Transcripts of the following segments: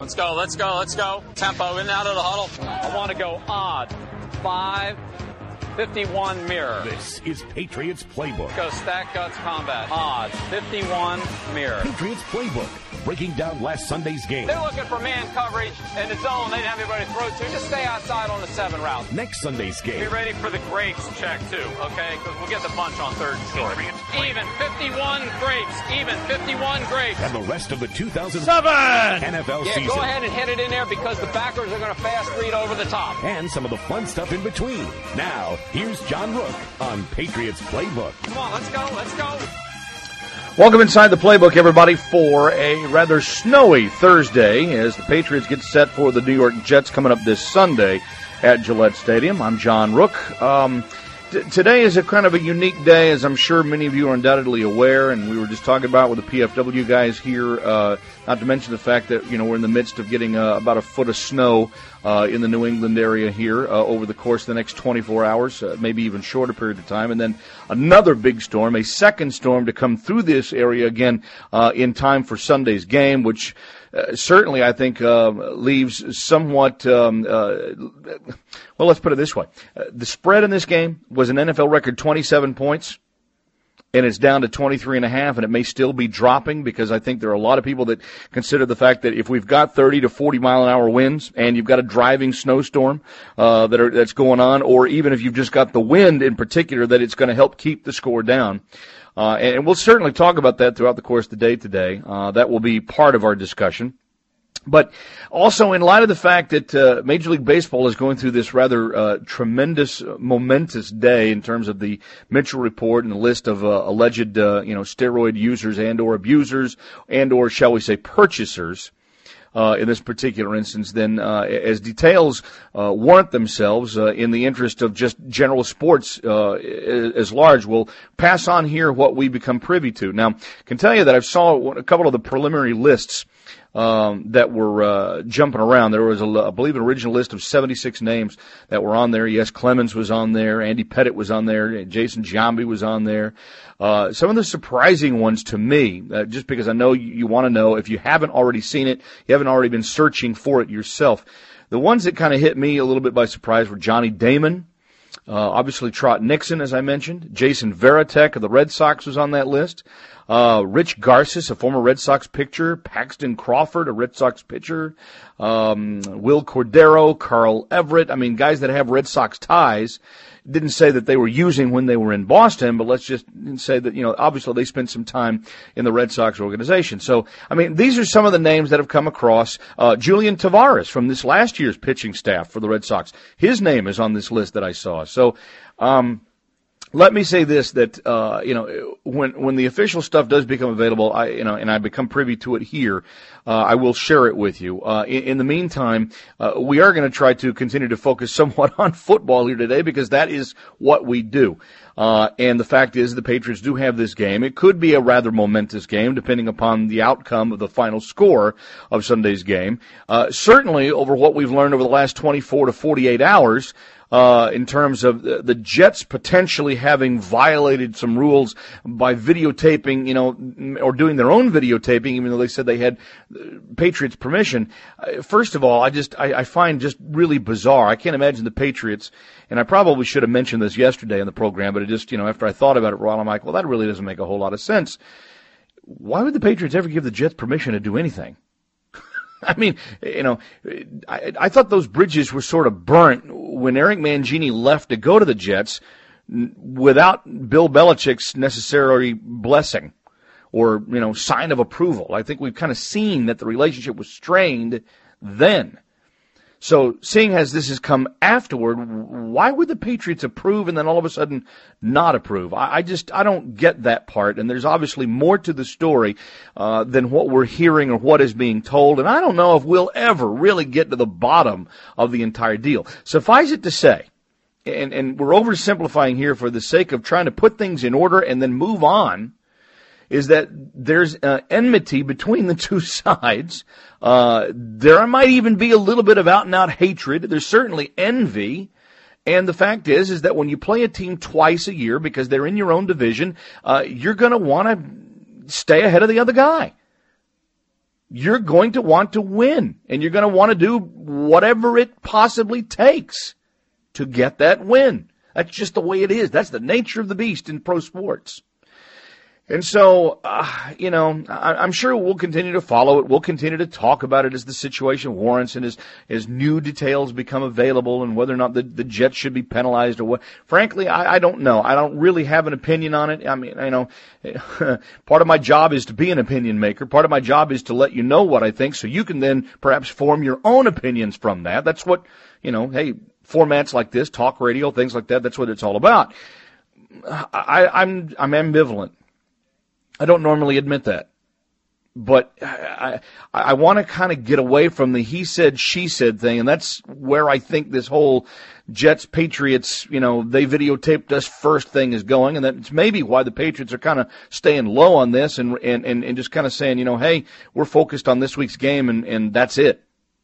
Let's go, let's go, let's go. Tempo, in and out of the huddle. I want to go odd. 5-51 mirror. This is Patriots Playbook. Go stack guts combat. Odd. 51 mirror. Patriots Playbook. Breaking down last Sunday's game. They're looking for man coverage in the zone. They didn't have anybody to throw to. Just stay outside on the 7 route. Next Sunday's game. Be ready for the grapes check, too, okay? Because we'll get the bunch on 3rd and short. Even 51 grapes. Even 51 grapes. And the rest of the 2007 NFL season. Go ahead and hit it in there because the backers are going to fast read over the top. And some of the fun stuff in between. Now, here's John Rook on Patriots Playbook. Come on, let's go, let's go. Welcome inside the playbook, everybody, for a rather snowy Thursday as the Patriots get set for the New York Jets coming up this Sunday at Gillette Stadium. I'm John Rook. Today is a kind of a unique day, as I'm sure many of you are undoubtedly aware, and we were just talking about with the PFW guys here, not to mention the fact that, we're in the midst of getting about a foot of snow in the New England area here over the course of the next 24 hours, maybe even shorter period of time, and then another big storm, a second storm to come through this area again in time for Sunday's game, which certainly, I think, leaves somewhat, well, let's put it this way. The spread in this game was an NFL record 27 points, and it's down to 23.5, and it may still be dropping because I think there are a lot of people that consider the fact that if we've got 30 to 40 mile an hour winds and you've got a driving snowstorm that's going on, or even if you've just got the wind in particular, that it's going to help keep the score down. And we'll certainly talk about that throughout the course of the day today. That will be part of our discussion. But also in light of the fact that Major League Baseball is going through this rather tremendous, momentous day in terms of the Mitchell report and the list of alleged, steroid users and or abusers and or, shall we say, purchasers, in this particular instance, then as details warrant themselves in the interest of just general sports as large, we'll pass on here what we become privy to. Now, I can tell you that I saw a couple of the preliminary lists that were jumping around. There was, I believe, an original list of 76 names that were on there. Yes, Clemens was on there. Andy Pettit was on there. Jason Giambi was on there. Some of the surprising ones to me, just because I know you want to know, if you haven't already seen it, you haven't already been searching for it yourself. The ones that kind of hit me a little bit by surprise were Johnny Damon, obviously Trot Nixon, as I mentioned. Jason Varitek of the Red Sox was on that list. Rich Garces, a former Red Sox pitcher. Paxton Crawford, a Red Sox pitcher. Will Cordero, Carl Everett. I mean, guys that have Red Sox ties. Didn't say that they were using when they were in Boston, but let's just say that, obviously they spent some time in the Red Sox organization. So, I mean, these are some of the names that have come across. Julian Tavares from this last year's pitching staff for the Red Sox. His name is on this list that I saw. So, let me say this, that, when the official stuff does become available, and I become privy to it here, I will share it with you. In the meantime, we are going to try to continue to focus somewhat on football here today because that is what we do. And the fact is the Patriots do have this game. It could be a rather momentous game depending upon the outcome of the final score of Sunday's game. Certainly over what we've learned over the last 24 to 48 hours, in terms of the Jets potentially having violated some rules by videotaping, or doing their own videotaping, even though they said they had Patriots permission. First of all, I find just really bizarre. I can't imagine the Patriots, and I probably should have mentioned this yesterday in the program, but it just, after I thought about it, Ron, I'm like, well, that really doesn't make a whole lot of sense. Why would the Patriots ever give the Jets permission to do anything? I mean, I thought those bridges were sort of burnt when Eric Mangini left to go to the Jets without Bill Belichick's necessary blessing or, sign of approval. I think we've kind of seen that the relationship was strained then. So seeing as this has come afterward, why would the Patriots approve and then all of a sudden not approve? I don't get that part. And there's obviously more to the story than what we're hearing or what is being told. And I don't know if we'll ever really get to the bottom of the entire deal. Suffice it to say, and we're oversimplifying here for the sake of trying to put things in order and then move on, is that there's enmity between the two sides. There might even be a little bit of out-and-out hatred. There's certainly envy. And the fact is that when you play a team twice a year because they're in your own division, you're going to want to stay ahead of the other guy. you're going to want to win, and you're going to want to do whatever it possibly takes to get that win. That's just the way it is. That's the nature of the beast in pro sports. And so, I'm sure we'll continue to follow it. We'll continue to talk about it as the situation warrants and as new details become available and whether or not the Jets should be penalized or what. Frankly, I don't know. I don't really have an opinion on it. I mean, part of my job is to be an opinion maker. Part of my job is to let you know what I think so you can then perhaps form your own opinions from that. That's what, hey, formats like this, talk radio, things like that, that's what it's all about. I'm ambivalent. I don't normally admit that, but I want to kind of get away from the he said, she said thing, and that's where I think this whole Jets, Patriots, they videotaped us first thing is going, and that's maybe why the Patriots are kind of staying low on this and just kind of saying, hey, we're focused on this week's game, and that's it.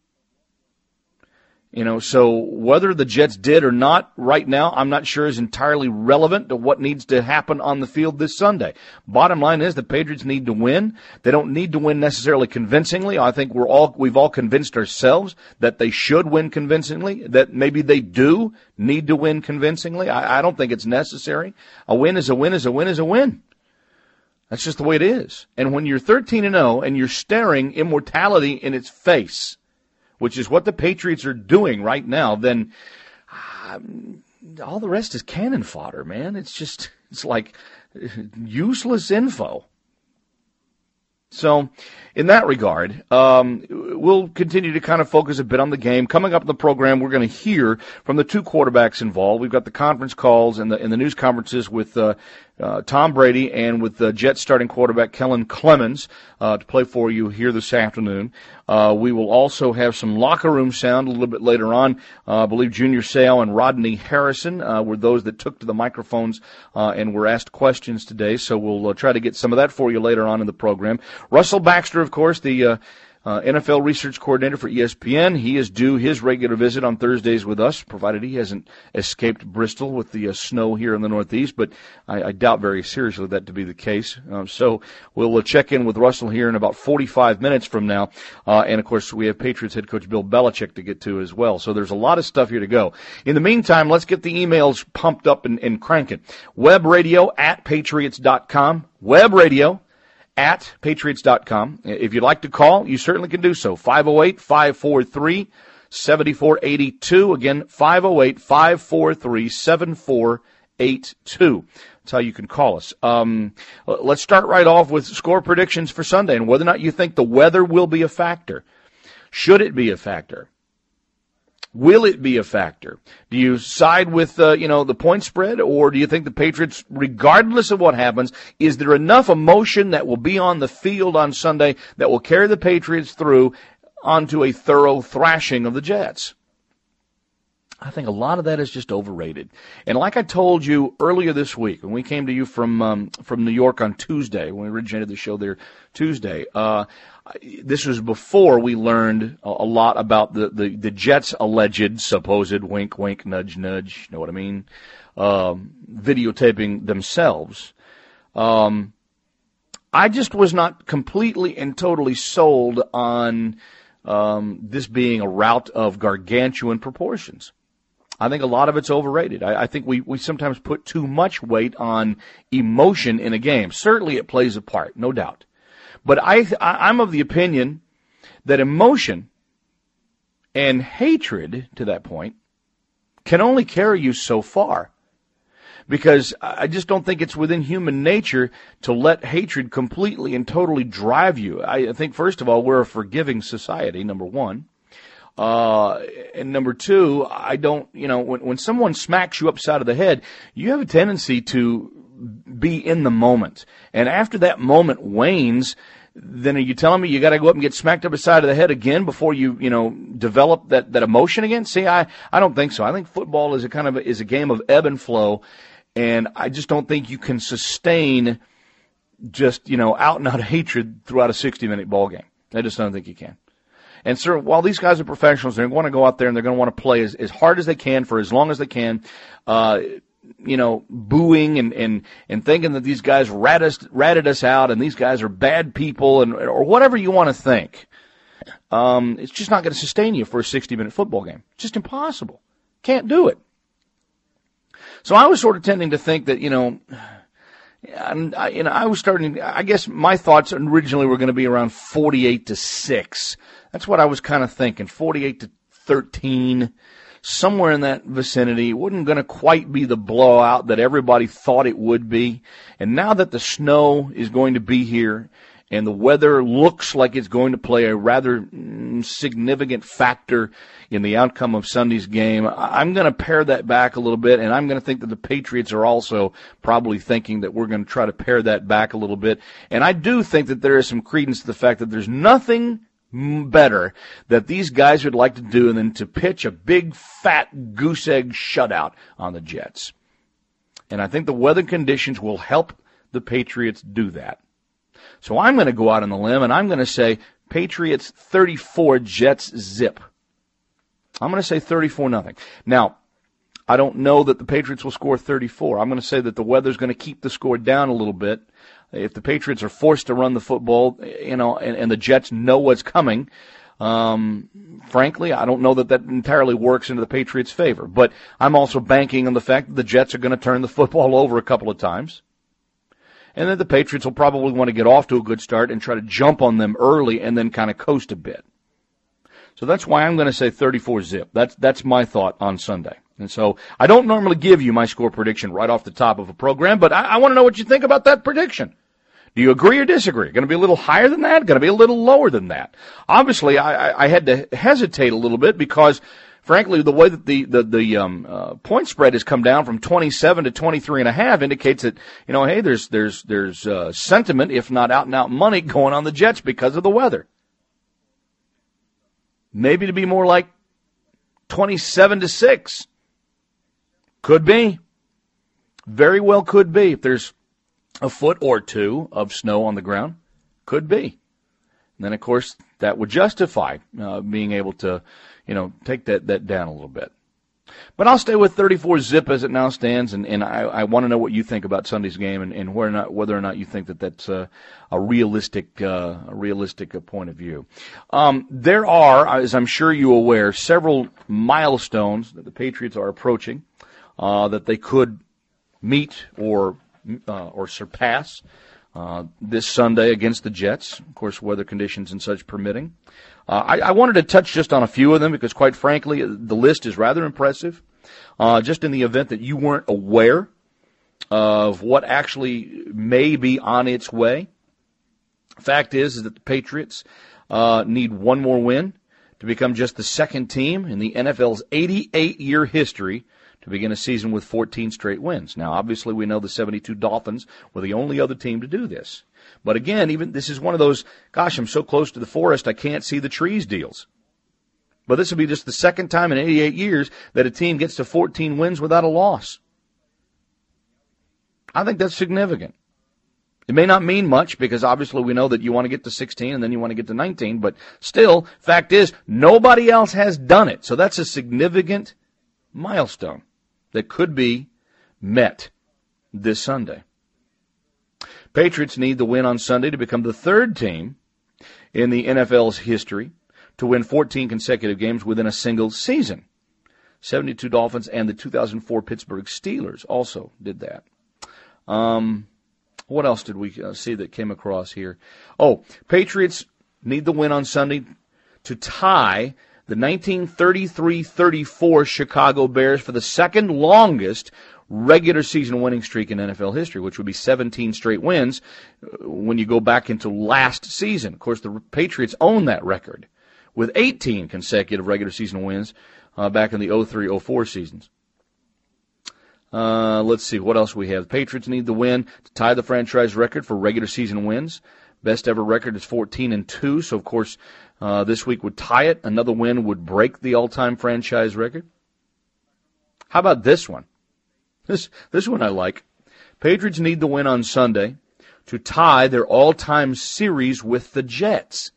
So whether the Jets did or not right now, I'm not sure is entirely relevant to what needs to happen on the field this Sunday. Bottom line is the Patriots need to win. They don't need to win necessarily convincingly. I think we've all convinced ourselves that they should win convincingly, that maybe they do need to win convincingly. I don't think it's necessary. A win is a win is a win is a win. That's just the way it is. And when you're 13-0 and you're staring immortality in its face, which is what the Patriots are doing right now, then all the rest is cannon fodder, man. It's like useless info. So in that regard, we'll continue to kind of focus a bit on the game. Coming up in the program, we're going to hear from the two quarterbacks involved. We've got the conference calls and the news conferences with Tom Brady and with the Jets starting quarterback Kellen Clemens to play for you here this afternoon. We will also have some locker room sound a little bit later on. I believe Junior Seau and Rodney Harrison were those that took to the microphones and were asked questions today. So we'll try to get some of that for you later on in the program. Russell Baxter, of course, the NFL research coordinator for ESPN. He is due his regular visit on Thursdays with us, provided he hasn't escaped Bristol with the snow here in the Northeast, but I doubt very seriously that to be the case. So we'll check in with Russell here in about 45 minutes from now. And, of course, we have Patriots head coach Bill Belichick to get to as well. So there's a lot of stuff here to go. In the meantime, let's get the emails pumped up and cranking. Webradio@patriots.com. Webradio@patriots.com. If you'd like to call, you certainly can do so. 508-543-7482. Again, 508-543-7482. That's how you can call us. Let's start right off with score predictions for Sunday and whether or not you think the weather will be a factor. Should it be a factor? Will it be a factor? Do you side with, the point spread, or do you think the Patriots, regardless of what happens, is there enough emotion that will be on the field on Sunday that will carry the Patriots through onto a thorough thrashing of the Jets? I think a lot of that is just overrated. And like I told you earlier this week, when we came to you from New York on Tuesday, when we originated the show there Tuesday, this was before we learned a lot about the Jets' alleged, supposed, wink, wink, nudge, nudge, you know what I mean, videotaping themselves. I just was not completely and totally sold on this being a rout of gargantuan proportions. I think a lot of it's overrated. I think we sometimes put too much weight on emotion in a game. Certainly it plays a part, no doubt. But I'm of the opinion that emotion and hatred, to that point, can only carry you so far. Because I just don't think it's within human nature to let hatred completely and totally drive you. I think, first of all, we're a forgiving society, number one. And number two, I don't, when someone smacks you upside of the head, you have a tendency to be in the moment. And after that moment wanes, then are you telling me you got to go up and get smacked upside of the head again before you develop that emotion again? See, I don't think so. I think football is a game of ebb and flow, and I just don't think you can sustain just, out and out hatred throughout a 60-minute ball game. I just don't think you can. And sir, while these guys are professionals, they're going to go out there and they're going to want to play as hard as they can for as long as they can. booing and thinking that these guys ratted us out and these guys are bad people or whatever you want to think. It's just not going to sustain you for a 60-minute football game. It's just impossible. Can't do it. So I was sort of tending to think that, I was starting, I guess my thoughts originally were going to be around 48-6. That's what I was kind of thinking, 48-13, somewhere in that vicinity. It wasn't going to quite be the blowout that everybody thought it would be. And now that the snow is going to be here and the weather looks like it's going to play a rather significant factor in the outcome of Sunday's game, I'm going to pare that back a little bit, and I'm going to think that the Patriots are also probably thinking that we're going to try to pare that back a little bit. And I do think that there is some credence to the fact that there's nothing better that these guys would like to do than to pitch a big, fat goose egg shutout on the Jets. And I think the weather conditions will help the Patriots do that. So I'm going to go out on the limb, and I'm going to say Patriots 34, Jets zip. I'm going to say 34-0. Now, I don't know that the Patriots will score 34. I'm going to say that the weather's going to keep the score down a little bit. If the Patriots are forced to run the football, and the Jets know what's coming, frankly, I don't know that entirely works into the Patriots' favor. But I'm also banking on the fact that the Jets are going to turn the football over a couple of times. And then the Patriots will probably want to get off to a good start and try to jump on them early and then kind of coast a bit. So that's why I'm going to say 34-0. That's my thought on Sunday. And so I don't normally give you my score prediction right off the top of a program, but I want to know what you think about that prediction. Do you agree or disagree? Going to be a little higher than that? Going to be a little lower than that? Obviously, I had to hesitate a little bit because, frankly, the way that the point spread has come down from 27 to 23.5 indicates that, hey, there's sentiment, if not out and out money, going on the Jets because of the weather. Maybe to be more like 27-6. Could be. Very well could be. If there's a foot or two of snow on the ground, could be. And then, of course, that would justify being able to, take that down a little bit. But I'll stay with 34 zip as it now stands, and I want to know what you think about Sunday's game and whether or not you think that that's a realistic point of view. There are, as I'm sure you're aware, several milestones that the Patriots are approaching that they could meet or surpass this Sunday against the Jets. Of course, weather conditions and such permitting. I wanted to touch just on a few of them because, quite frankly, the list is rather impressive. Just in the event that you weren't aware of what actually may be on its way. Fact is that the Patriots need one more win to become just the second team in the NFL's 88-year history to begin a season with 14 straight wins. Now, obviously, we know the 72 Dolphins were the only other team to do this. But again, even this is one of those, gosh, I'm so close to the forest I can't see the trees deals. But this will be just the second time in 88 years that a team gets to 14 wins without a loss. I think that's significant. It may not mean much because obviously we know that you want to get to 16 and then you want to get to 19, but still, fact is, nobody else has done it. So that's a significant milestone that could be met this Sunday. Patriots need the win on Sunday to become the third team in the NFL's history to win 14 consecutive games within a single season. 72 Dolphins and the 2004 Pittsburgh Steelers also did that. What else did we see that came across here? Oh, Patriots need the win on Sunday to tie the 1933-34 Chicago Bears for the second longest regular season winning streak in NFL history, which would be 17 straight wins when you go back into last season. Of course, the Patriots own that record with 18 consecutive regular season wins back in the 03-04 seasons. Let's see what else we have. The Patriots need the win to tie the franchise record for regular season wins. Best ever record is 14-2, so of course this week would tie it. Another win would break the all-time franchise record. How about this one? This one I like. Patriots need the win on Sunday to tie their all-time series with the Jets.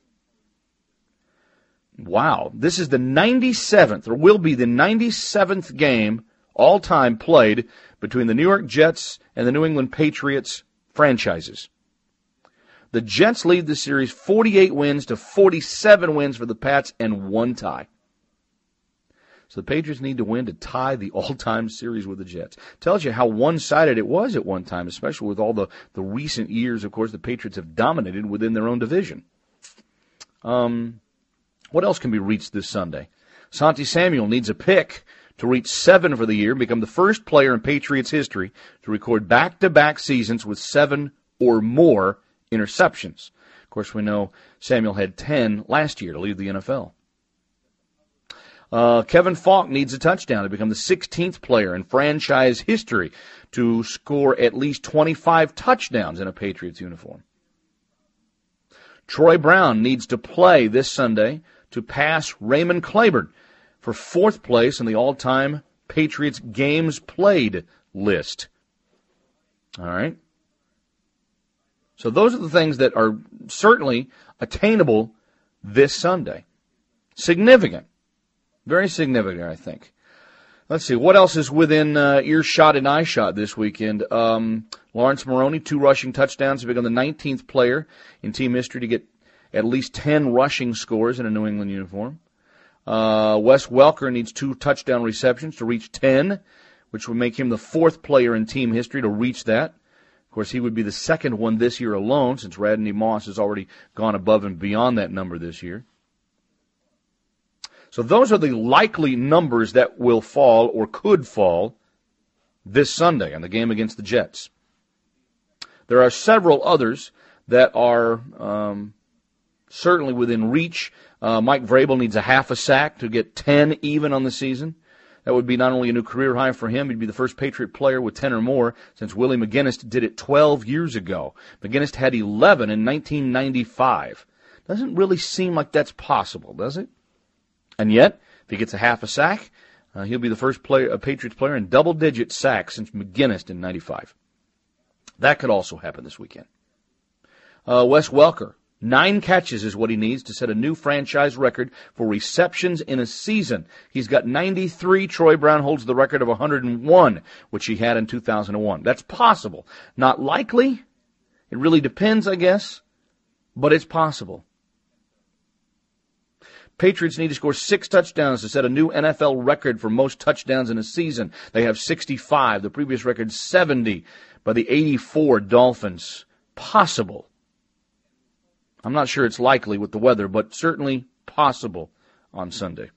Wow. This is the 97th, or will be the 97th game all-time played between the New York Jets and the New England Patriots franchises. The Jets lead the series 48 wins to 47 wins for the Pats and 1 tie. So the Patriots need to win to tie the all-time series with the Jets. Tells you how one-sided it was at one time, especially with all the recent years, of course, the Patriots have dominated within their own division. What else can be reached this Sunday? Santi Samuel needs a pick to reach 7 for the year and become the first player in Patriots history to record back-to-back seasons with 7 or more interceptions. Of course, we know Samuel had 10 last year to lead the NFL. Kevin Faulk needs a touchdown to become the 16th player in franchise history to score at least 25 touchdowns in a Patriots uniform. Troy Brown needs to play this Sunday to pass Raymond Claiborne for 4th place in the all-time Patriots games played list. All right. So those are the things that are certainly attainable this Sunday. Significant. Very significant, I think. Let's see, what else is within earshot and eyeshot this weekend? Lawrence Maroney, 2 rushing touchdowns, to become the 19th player in team history to get at least 10 rushing scores in a New England uniform. Wes Welker needs 2 touchdown receptions to reach 10, which would make him the 4th player in team history to reach that. Of course, he would be the 2nd one this year alone, since Randy Moss has already gone above and beyond that number this year. So those are the likely numbers that will fall or could fall this Sunday on the game against the Jets. There are several others that are certainly within reach. Mike Vrabel needs a half a sack to get 10 even on the season. That would be not only a new career high for him, he'd be the first Patriot player with 10 or more since Willie McGinnis did it 12 years ago. McGinnis had 11 in 1995. Doesn't really seem like that's possible, does it? And yet, if he gets a half a sack, he'll be the first Patriots player in double-digit sacks since McGinnis in 95. That could also happen this weekend. Wes Welker, 9 catches is what he needs to set a new franchise record for receptions in a season. He's got 93. Troy Brown holds the record of 101, which he had in 2001. That's possible. Not likely. It really depends, I guess, but it's possible. Patriots need to score 6 touchdowns to set a new NFL record for most touchdowns in a season. They have 65. The previous record, 70 by the 84 Dolphins. Possible. I'm not sure it's likely with the weather, but certainly possible on Sunday.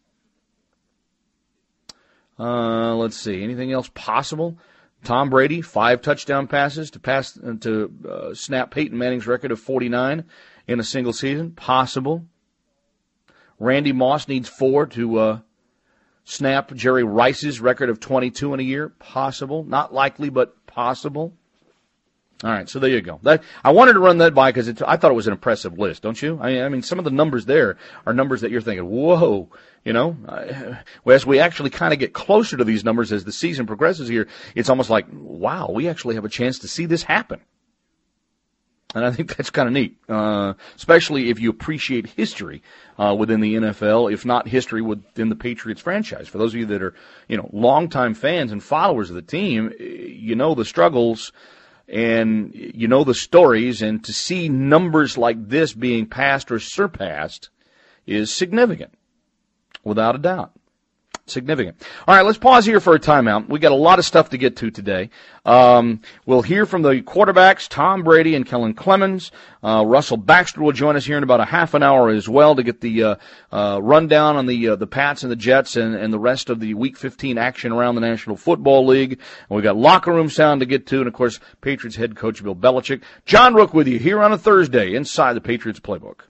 Let's see. Anything else possible? Tom Brady, 5 touchdown passes to snap Peyton Manning's record of 49 in a single season. Possible. Randy Moss needs 4 to snap Jerry Rice's record of 22 in a year. Possible. Not likely, but possible. All right, so there you go. I wanted to run that by because I thought it was an impressive list, don't you? I mean, some of the numbers there are numbers that you're thinking, whoa, you know. As we actually kind of get closer to these numbers as the season progresses here, it's almost like, wow, we actually have a chance to see this happen. And I think that's kind of neat, especially if you appreciate history within the NFL, if not history within the Patriots franchise. For those of you that are, longtime fans and followers of the team, you know the struggles and you know the stories, and to see numbers like this being passed or surpassed is significant, without a doubt. Significant. All right, let's pause here for a timeout. We got a lot of stuff to get to today. We'll hear from the quarterbacks, Tom Brady and Kellen Clemens. Russell Baxter will join us here in about a half an hour as well to get the rundown on the Pats and the Jets and the rest of the Week 15 action around the National Football League. And we've got locker room sound to get to, and, of course, Patriots head coach Bill Belichick. John Rook with you here on a Thursday inside the Patriots Playbook.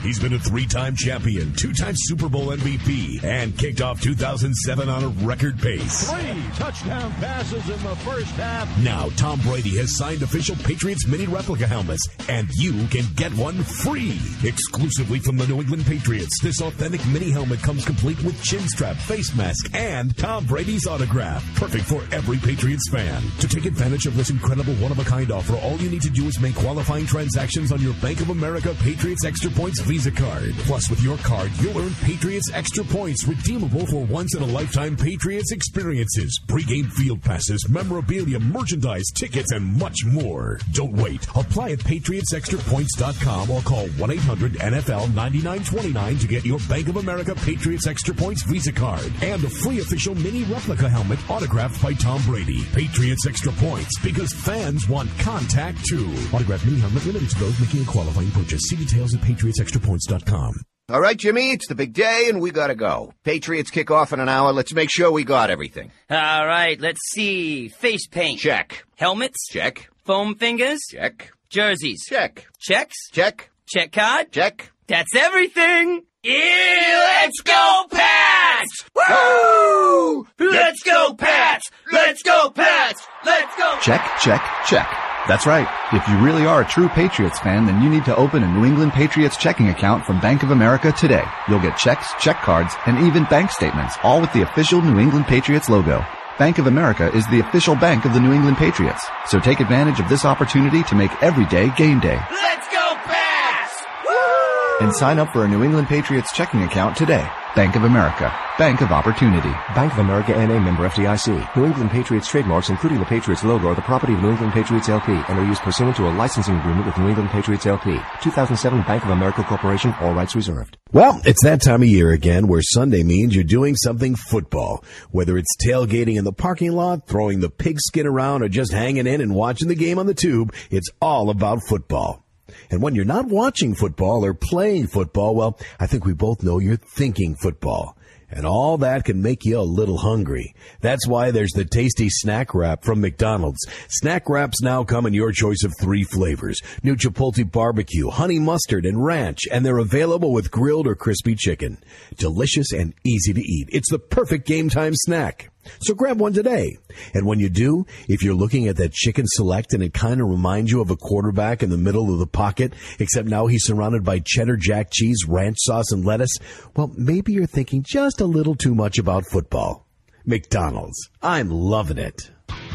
He's been a 3-time champion, 2-time Super Bowl MVP, and kicked off 2007 on a record pace. 3 touchdown passes in the first half. Now, Tom Brady has signed official Patriots mini replica helmets, and you can get one free. Exclusively from the New England Patriots, this authentic mini helmet comes complete with chin strap, face mask, and Tom Brady's autograph. Perfect for every Patriots fan. To take advantage of this incredible one-of-a-kind offer, all you need to do is make qualifying transactions on your Bank of America Patriots Extra Points Visa card. Plus, with your card, you'll earn Patriots Extra Points, redeemable for once-in-a-lifetime Patriots experiences, pregame field passes, memorabilia, merchandise, tickets, and much more. Don't wait. Apply at PatriotsExtraPoints.com or call 1-800-NFL-9929 to get your Bank of America Patriots Extra Points Visa card and a free official mini replica helmet autographed by Tom Brady. Patriots Extra Points, because fans want contact too. Autographed mini helmet limited to those making a qualifying purchase. See details at PatriotsExtraPoints.com. All right, Jimmy, it's the big day, and we gotta go. Patriots kick off in an hour. Let's make sure we got everything. All right, let's see. Face paint. Check. Helmets. Check. Foam fingers. Check. Jerseys. Check. Checks. Check. Check card. Check. That's everything. Yeah, let's go, Pats! Woo! Let's go, Pats! Let's go, Pats! Let's go! Check, check, check. That's right. If you really are a true Patriots fan, then you need to open a New England Patriots checking account from Bank of America today. You'll get checks, check cards, and even bank statements, all with the official New England Patriots logo. Bank of America is the official bank of the New England Patriots. So take advantage of this opportunity to make every day game day. Let's go, Pats! And sign up for a New England Patriots checking account today. Bank of America. Bank of Opportunity. Bank of America N.A. member FDIC. New England Patriots trademarks, including the Patriots logo, are the property of New England Patriots LP and are used pursuant to a licensing agreement with New England Patriots LP. 2007 Bank of America Corporation. All rights reserved. Well, it's that time of year again where Sunday means you're doing something football. Whether it's tailgating in the parking lot, throwing the pigskin around, or just hanging in and watching the game on the tube, it's all about football. And when you're not watching football or playing football, well, I think we both know you're thinking football. And all that can make you a little hungry. That's why there's the tasty snack wrap from McDonald's. Snack wraps now come in your choice of 3 flavors. New Chipotle barbecue, honey mustard, and ranch. And they're available with grilled or crispy chicken. Delicious and easy to eat. It's the perfect game time snack. So grab one today. And when you do, if you're looking at that chicken select and it kind of reminds you of a quarterback in the middle of the pocket, except now he's surrounded by cheddar jack cheese, ranch sauce, and lettuce, well, maybe you're thinking just a little too much about football. McDonald's. I'm loving it.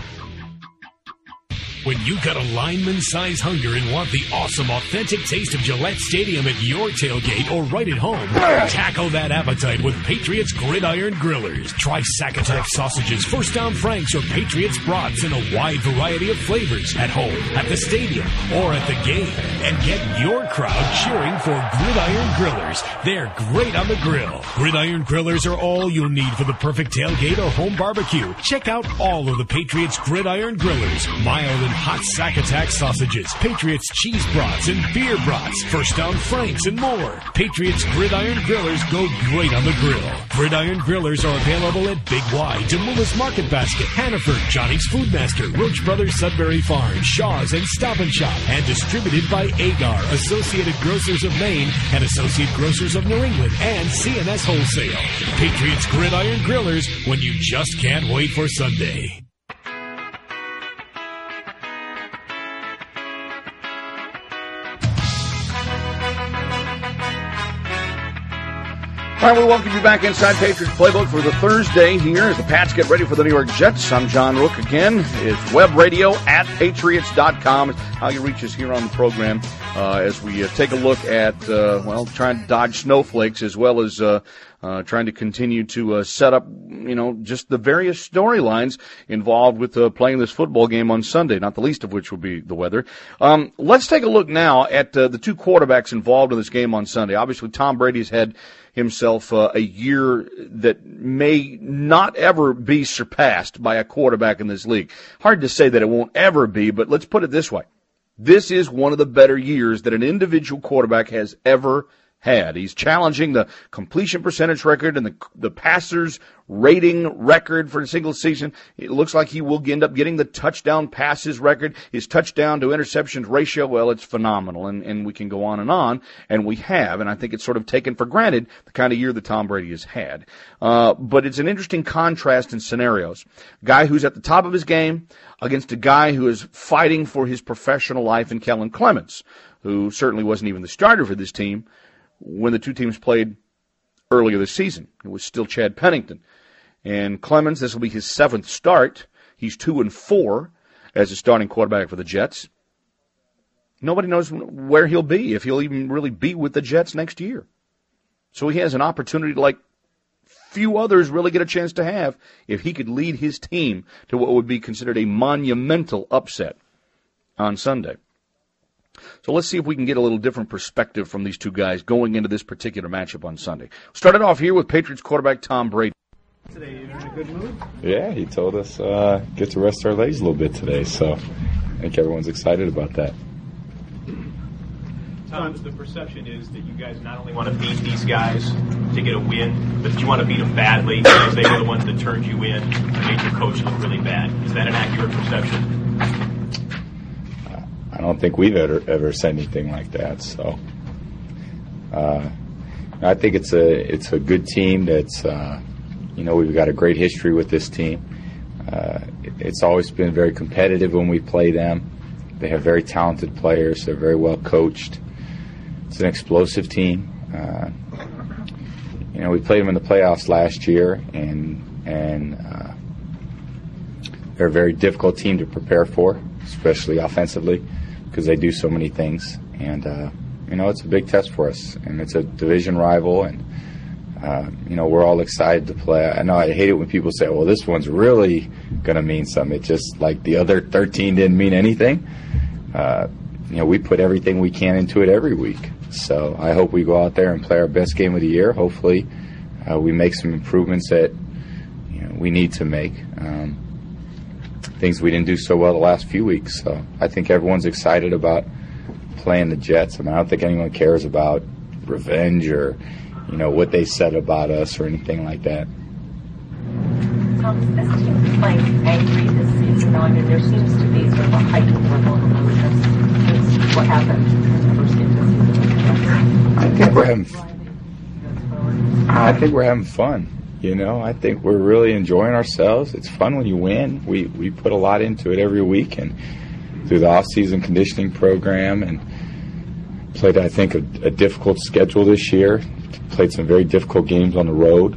When you got a lineman-size hunger and want the awesome, authentic taste of Gillette Stadium at your tailgate or right at home, tackle that appetite with Patriots Gridiron Grillers. Try Sack Attack sausages, First Down Franks, or Patriots brats in a wide variety of flavors at home, at the stadium, or at the game. And get your crowd cheering for Gridiron Grillers. They're great on the grill. Gridiron Grillers are all you'll need for the perfect tailgate or home barbecue. Check out all of the Patriots Gridiron Grillers. Mild and hot Sack Attack sausages, Patriots cheese brats and beer brats, First Down Franks, and more. Patriots Gridiron Grillers go great on the grill. Gridiron Grillers are available at Big Y, Demoulas Market Basket, Hannaford, Johnny's Food Master, Roach Brothers Sudbury Farm, Shaw's, and Stop and Shop, and distributed by Agar, Associated Grocers of Maine, and Associate Grocers of New England, and CNS Wholesale. Patriots Gridiron Grillers, when you just can't wait for Sunday. All right, we welcome you back inside Patriots Playbook for the Thursday here as the Pats get ready for the New York Jets. I'm John Rook again. It's web radio at patriots.com. How you reach us here on the program as we take a look at, trying to dodge snowflakes as well as trying to continue to set up, just the various storylines involved with playing this football game on Sunday, not the least of which will be the weather. Let's take a look now at the 2 quarterbacks involved in this game on Sunday. Obviously, Tom Brady's had himself a year that may not ever be surpassed by a quarterback in this league. Hard to say that it won't ever be, but let's put it this way. This is one of the better years that an individual quarterback has ever had. He's challenging the completion percentage record and the passers rating record for a single season. It looks like he will end up getting the touchdown passes record. His touchdown to interceptions ratio, well, it's phenomenal, and we can go on, and we have, and I think it's sort of taken for granted the kind of year that Tom Brady has had. But it's an interesting contrast in scenarios. Guy who's at the top of his game against a guy who is fighting for his professional life in Kellen Clemens, who certainly wasn't even the starter for this team when the two teams played earlier this season. It was still Chad Pennington. And Clemens, this will be his 7th start. He's 2-4 as a starting quarterback for the Jets. Nobody knows where he'll be, if he'll even really be with the Jets next year. So he has an opportunity like few others really get a chance to have if he could lead his team to what would be considered a monumental upset on Sunday. So let's see if we can get a little different perspective from these two guys going into this particular matchup on Sunday. Started off here with Patriots quarterback Tom Brady. Today, you're in a good mood? Yeah, he told us get to rest our legs a little bit today, so I think everyone's excited about that. Tom, the perception is that you guys not only want to beat these guys to get a win, but you want to beat them badly because they were the ones that turned you in and made your coach look really bad. Is that an accurate perception? I don't think we've ever said anything like that. So I think it's a good team. That's we've got a great history with this team. It's always been very competitive when we play them. They have very talented players. They're very well coached. It's an explosive team. We played them in the playoffs last year, and they're a very difficult team to prepare for, especially offensively, because they do so many things. And, it's a big test for us. And it's a division rival, and, we're all excited to play. I know I hate it when people say, well, this one's really going to mean something. It's just like the other 13 didn't mean anything. We put everything we can into it every week. So I hope we go out there and play our best game of the year. Hopefully we make some improvements that we need to make. Things we didn't do so well the last few weeks. So I think everyone's excited about playing the Jets. I mean, I don't think anyone cares about revenge or, what they said about us or anything like that. Tom, is this team playing angry this season? I mean, there seems to be sort of a heightened level of emotions since what happened in the first game this season. I think we're having fun. I think we're really enjoying ourselves. It's fun when you win. We put a lot into it every week, and through the off-season conditioning program, and played, I think, a difficult schedule this year. Played some very difficult games on the road.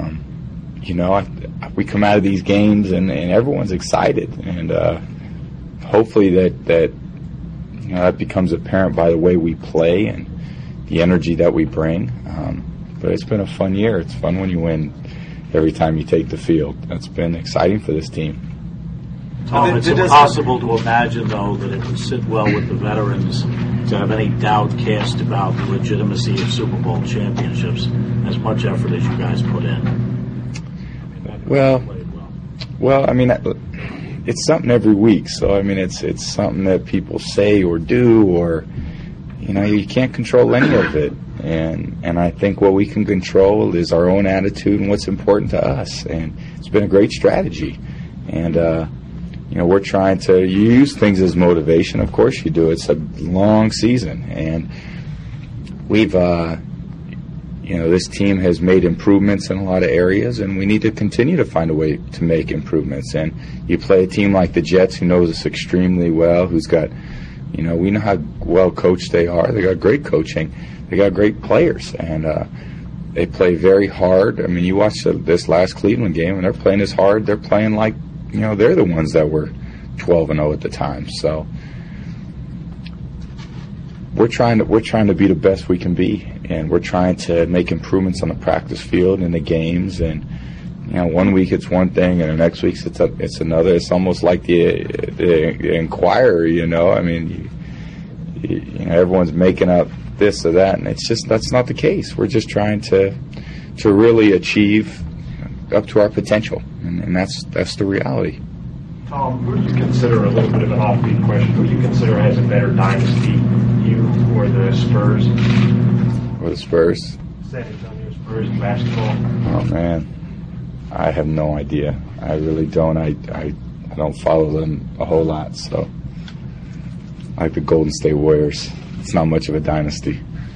We come out of these games and everyone's excited, and hopefully that becomes apparent by the way we play and the energy that we bring. But it's been a fun year. It's fun when you win every time you take the field. That's been exciting for this team. Tom, it's impossible to imagine, though, that it would sit well with the veterans to have any doubt cast about the legitimacy of Super Bowl championships, as much effort as you guys put in. Well, I mean, it's something every week. So, I mean, it's something that people say or do, or, you can't control any of it. And I think what we can control is our own attitude and what's important to us. And it's been a great strategy. And, we're trying to use things as motivation. Of course you do. It's a long season. And we've, this team has made improvements in a lot of areas, and we need to continue to find a way to make improvements. And you play a team like the Jets, who knows us extremely well, who's got, we know how well coached they are. They got great coaching. They got great players, and they play very hard. I mean, you watch this last Cleveland game, and they're playing as hard. They're playing like, they're the ones that were 12-0 at the time. So we're trying to be the best we can be, and we're trying to make improvements on the practice field and the games. And 1 week it's one thing, and the next week it's another. It's almost like the Inquirer, I mean, everyone's making up this or that, and it's just that's not the case. We're just trying to really achieve up to our potential, and that's the reality. Tom, who do you consider, a little bit of an offbeat question, who do you consider has a better dynasty, you or the Spurs? Or the Spurs? San Antonio Spurs basketball. Oh, man. I have no idea. I really don't. I don't follow them a whole lot, so. Like the Golden State Warriors. It's not much of a dynasty.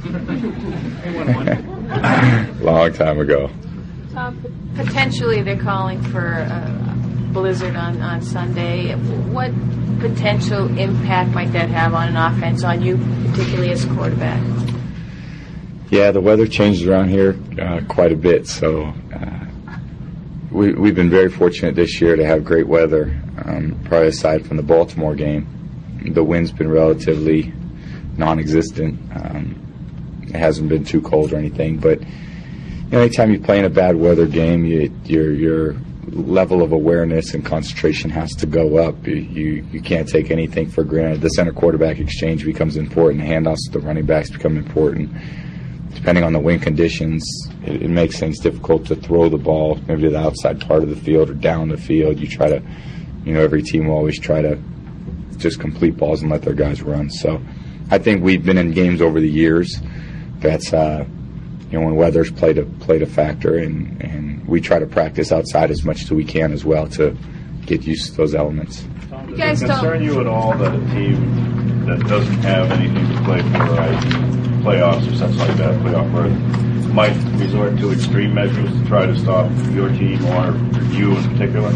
Long time ago. Potentially they're calling for a blizzard on Sunday. What potential impact might that have on an offense, on you, particularly as a quarterback? Yeah, the weather changes around here quite a bit, so we've been very fortunate this year to have great weather, probably aside from the Baltimore game. The wind's been relatively non-existent. It hasn't been too cold or anything, but anytime you play in a bad weather game, your level of awareness and concentration has to go up. You can't take anything for granted. The center quarterback exchange becomes important. Handoffs to the running backs become important. Depending on the wind conditions, it makes things difficult to throw the ball maybe to the outside part of the field or down the field. You try to, every team will always try to just complete balls and let their guys run. So I think we've been in games over the years that's, when weather's played a factor, and we try to practice outside as much as we can as well to get used to those elements. You guys does it concern you at all that a team that doesn't have anything to play for, playoffs or something like that, playoff berth, might resort to extreme measures to try to stop your team or you in particular?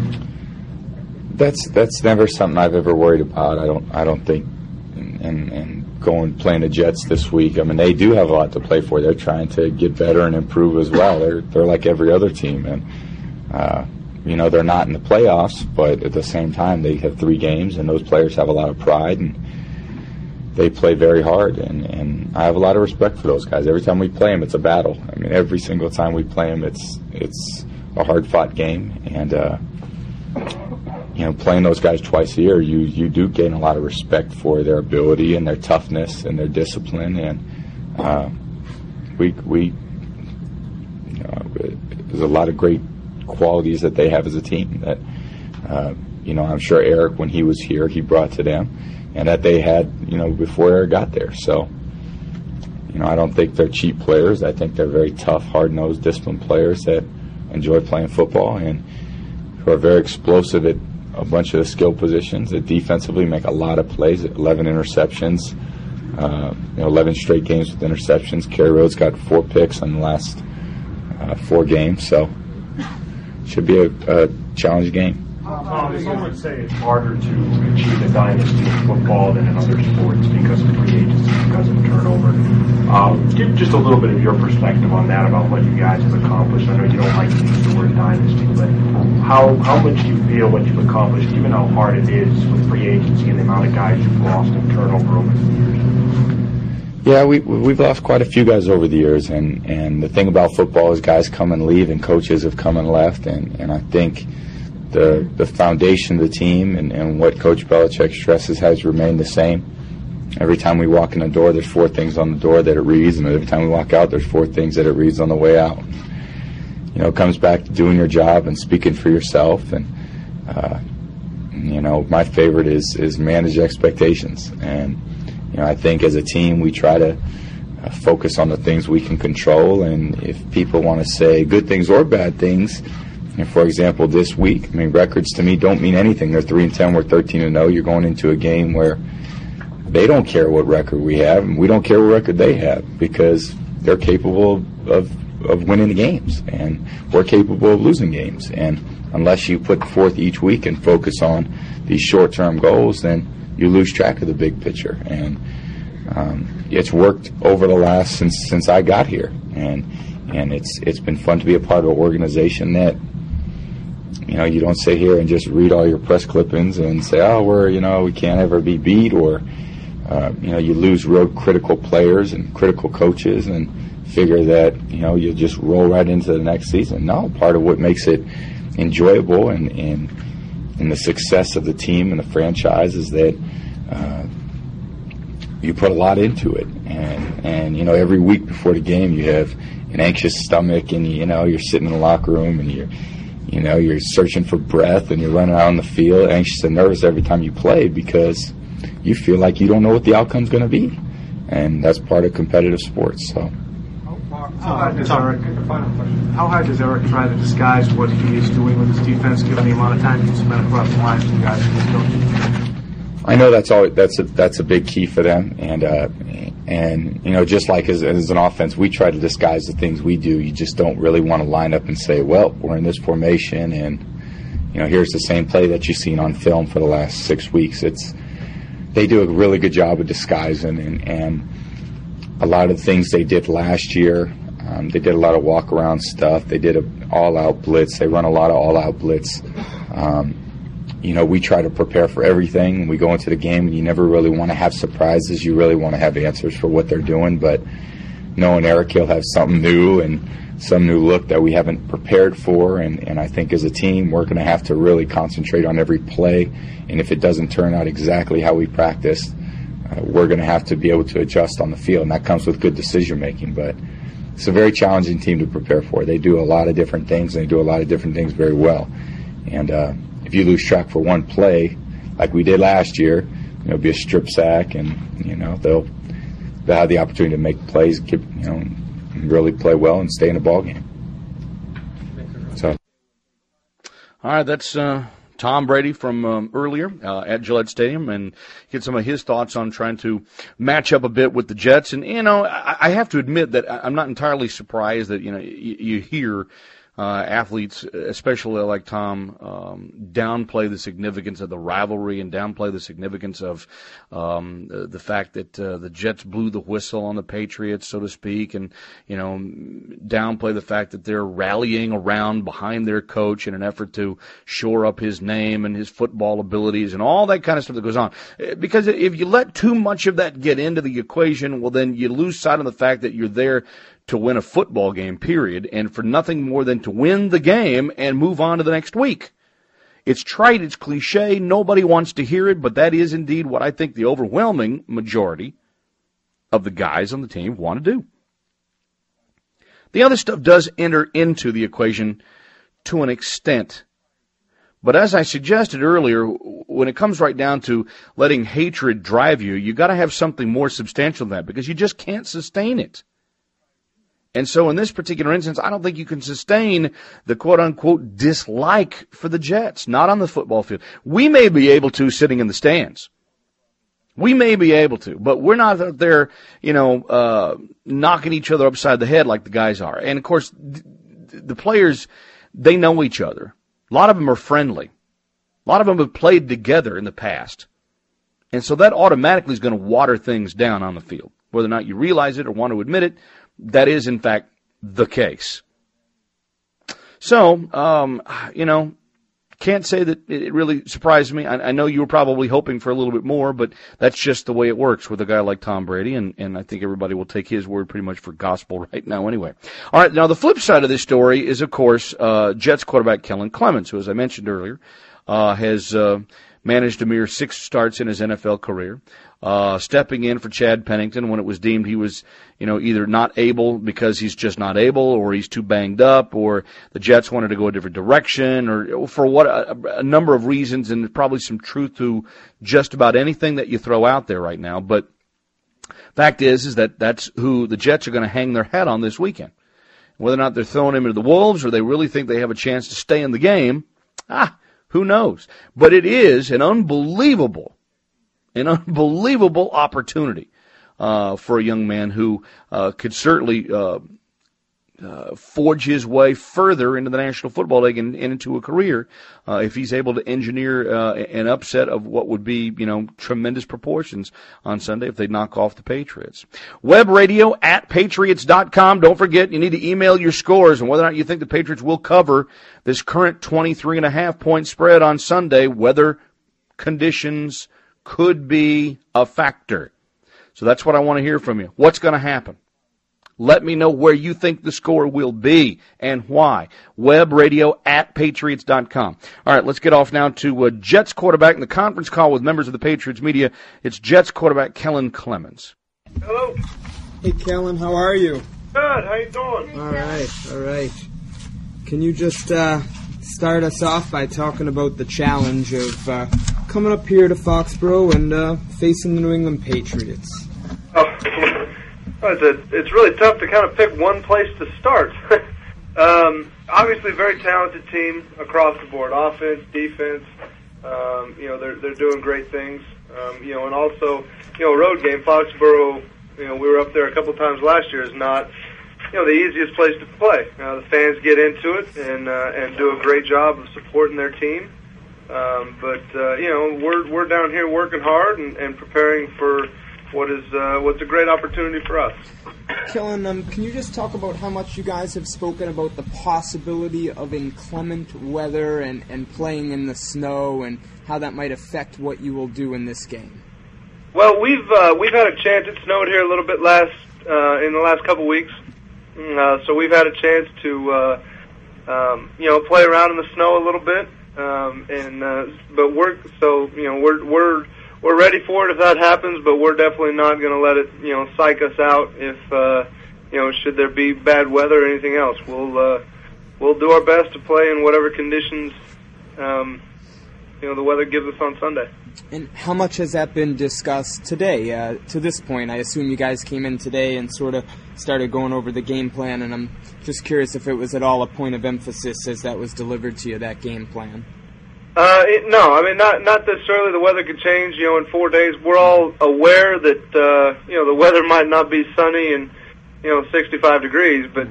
That's never something I've ever worried about. I don't think, and playing the Jets this week. I mean, they do have a lot to play for. They're trying to get better and improve as well. They're like every other team, and they're not in the playoffs, but at the same time, they have 3 games, and those players have a lot of pride, and they play very hard, and I have a lot of respect for those guys. Every time we play them, it's a battle. I mean, every single time we play them, it's a hard-fought game, and playing those guys twice a year, you do gain a lot of respect for their ability and their toughness and their discipline, and there's a lot of great qualities that they have as a team that I'm sure Eric, when he was here, he brought to them, and that they had before Eric got there. So I don't think they're cheap players. I think they're very tough, hard-nosed, disciplined players that enjoy playing football and who are very explosive at a bunch of the skill positions, that defensively make a lot of plays. 11 interceptions, 11 straight games with interceptions. Kerry Rhodes got 4 picks in the last 4 games, so should be a challenging game. Some would say it's harder to achieve a dynasty in football than in other sports because of free agency, because of turnover. Give just a little bit of your perspective on that, about what you guys have accomplished. I know you don't like to use the word dynasty, but how much do you feel what you've accomplished, even how hard it is with free agency and the amount of guys you've lost in turnover over the years? Yeah, we've lost quite a few guys over the years, and the thing about football is guys come and leave, and coaches have come and left, and I think the foundation of the team and what Coach Belichick stresses has remained the same. Every time we walk in the door, there's 4 things on the door that it reads, and every time we walk out, there's 4 things that it reads on the way out. It comes back to doing your job and speaking for yourself, and my favorite is manage expectations. And I think as a team we try to focus on the things we can control, and if people want to say good things or bad things, for example, this week, records to me don't mean anything. They're 3-10, we're 13-0. You're going into a game where they don't care what record we have, and we don't care what record they have, because they're capable of winning the games, and we're capable of losing games. And unless you put forth each week and focus on these short-term goals, then you lose track of the big picture. And it's worked over the last since I got here, and it's been fun to be a part of an organization that you don't sit here and just read all your press clippings and say, we can't ever be beat, or you lose real critical players and critical coaches and figure that you'll just roll right into the next season. No, part of what makes it enjoyable and the success of the team and the franchise is that you put a lot into it, and every week before the game you have an anxious stomach, and you're sitting in the locker room and you're searching for breath, and you're running out on the field anxious and nervous every time you play, because you feel like you don't know what the outcome's going to be. and that's part of competitive sports. So. How hard does Eric try to disguise what he is doing with his defense, given the amount of time he's spent across the lines with you guys? I know that's a big key for them, and you know, just like as an offense, we try to disguise the things we do. You just don't really want to line up and say, well, we're in this formation, and you know, here's the same play that you've seen on film for the last 6 weeks. They do a really good job of disguising, and a lot of the things they did last year. They did a lot of walk-around stuff. They did an all-out blitz. They run a lot of all-out blitz. You know, we try to prepare for everything. We go into the game, and you never really want to have surprises. You really want to have answers for what they're doing. But knowing Eric, he'll have something new and some new look that we haven't prepared for. And I think as a team, we're going to have to really concentrate on every play. And if it doesn't turn out exactly how we practiced, we're going to have to be able to adjust on the field. And that comes with good decision-making. But it's a very challenging team to prepare for. They do a lot of different things, and they do a lot of different things very well. And if you lose track for one play, like we did last year, it'll be a strip sack, and you know they'll have the opportunity to make plays, really play well and stay in the ball game. So, all right, that's Tom Brady from earlier at Gillette Stadium, and get some of his thoughts on trying to match up a bit with the Jets. And you know, I have to admit that I'm not entirely surprised that you hear athletes, especially like Tom, downplay the significance of the rivalry and downplay the significance of the fact that the Jets blew the whistle on the Patriots, so to speak, and downplay the fact that they're rallying around behind their coach in an effort to shore up his name and his football abilities and all that kind of stuff that goes on. Because if you let too much of that get into the equation, well, then you lose sight of the fact that you're there to win a football game, period, and for nothing more than to win the game and move on to the next week. It's trite, it's cliche, nobody wants to hear it, but that is indeed what I think the overwhelming majority of the guys on the team want to do. The other stuff does enter into the equation to an extent. But as I suggested earlier, when it comes right down to letting hatred drive you, you got to have something more substantial than that, because you just can't sustain it. And so in this particular instance, I don't think you can sustain the quote-unquote dislike for the Jets, not on the football field. We may be able to sitting in the stands. We may be able to, but we're not out there, knocking each other upside the head like the guys are. And, of course, the players, they know each other. A lot of them are friendly. A lot of them have played together in the past. And so that automatically is going to water things down on the field. Whether or not you realize it or want to admit it, that is, in fact, the case. So, can't say that it really surprised me. I know you were probably hoping for a little bit more, but that's just the way it works with a guy like Tom Brady, and I think everybody will take his word pretty much for gospel right now anyway. All right, now the flip side of this story is, of course, Jets quarterback Kellen Clemens, who, as I mentioned earlier, has managed a mere 6 starts in his NFL career. Stepping in for Chad Pennington when it was deemed he was, either not able because he's just not able, or he's too banged up, or the Jets wanted to go a different direction, or for what a number of reasons, and there's probably some truth to just about anything that you throw out there right now. But fact is that that's who the Jets are going to hang their hat on this weekend. Whether or not they're throwing him into the Wolves or they really think they have a chance to stay in the game, who knows? But it is an unbelievable opportunity for a young man who could certainly forge his way further into the National Football League and into a career if he's able to engineer an upset of what would be, tremendous proportions on Sunday if they knock off the Patriots. Web radio at Patriots.com. Don't forget, you need to email your scores and whether or not you think the Patriots will cover this current 23.5-point spread on Sunday. Weather conditions could be a factor. So that's what I want to hear from you. What's going to happen? Let me know where you think the score will be and why. Web radio at Patriots.com. All right, let's get off now to Jets quarterback in the conference call with members of the Patriots media. It's Jets quarterback Kellen Clemens. Hello. Hey, Kellen, how are you? Good. How you doing? All right. Can you just start us off by talking about the challenge of coming up here to Foxborough and facing the New England Patriots? Oh, It's really tough to kind of pick one place to start. Obviously, very talented team across the board, offense, defense. They're doing great things. And also, a road game, Foxborough. We were up there a couple times last year. Is not, the easiest place to play. The fans get into it and do a great job of supporting their team. We're down here working hard and preparing for what's a great opportunity for us. Kellen, can you just talk about how much you guys have spoken about the possibility of inclement weather and playing in the snow and how that might affect what you will do in this game? Well, we've had a chance. It snowed here a little bit in the last couple weeks, so we've had a chance to play around in the snow a little bit. But we're ready for it if that happens, but we're definitely not going to let it, psych us out if, should there be bad weather or anything else. We'll do our best to play in whatever conditions, the weather gives us on Sunday. And how much has that been discussed today? To this point, I assume you guys came in today and sort of started going over the game plan, and I'm just curious if it was at all a point of emphasis as that was delivered to you, that game plan. No, I mean, not necessarily. The weather could change, in 4 days. We're all aware that, the weather might not be sunny and, 65 degrees, but,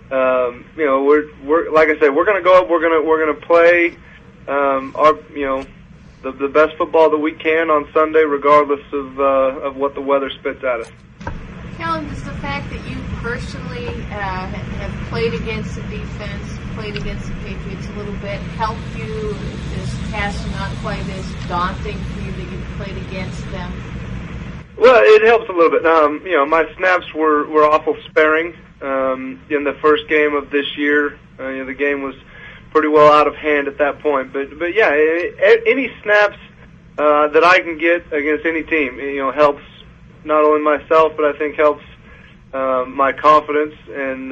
we're like I said, we're going to go up, we're going to play, the best football that we can on Sunday, regardless of what the weather spits at us. Kellen, does the fact that you personally have played against the defense, played against the Patriots a little bit, help you? Is pass not quite as daunting for you that you've played against them? Well, it helps a little bit. My snaps were awful sparing in the first game of this year. The game was pretty well out of hand at that point. But yeah, any snaps that I can get against any team, helps not only myself, but I think helps my confidence. And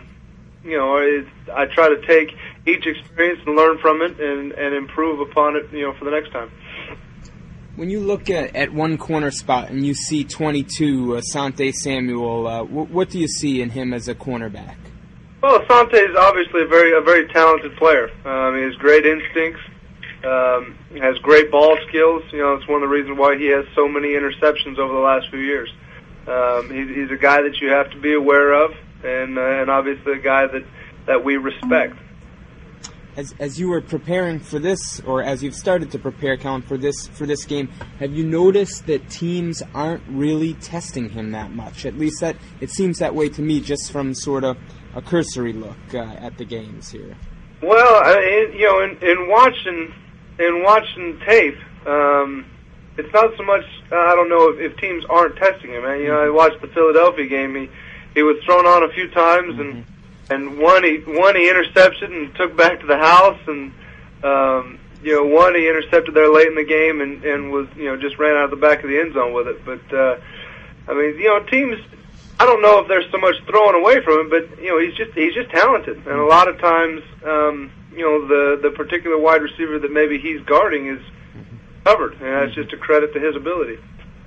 I try to take each experience and learn from it and improve upon it, for the next time. When you look at one corner spot and you see 22, Asante Samuel, what do you see in him as a cornerback? Well, Asante is obviously a very talented player. He has great instincts, has great ball skills. It's one of the reasons why he has so many interceptions over the last few years. He's a guy that you have to be aware of, and obviously a guy that we respect. As you were preparing for this, or as you've started to prepare, Kellen, for this game, have you noticed that teams aren't really testing him that much? At least that it seems that way to me, just from sort of a cursory look at the games here. Well, in watching tape, it's not so much. I don't know if teams aren't testing him. I watched the Philadelphia game. He was thrown on a few times, and one he intercepted and took back to the house, and one he intercepted there late in the game and was just ran out of the back of the end zone with it. But teams. I don't know if there's so much throwing away from him, but he's just talented, and a lot of times the particular wide receiver that maybe he's guarding is covered, and that's just a credit to his ability.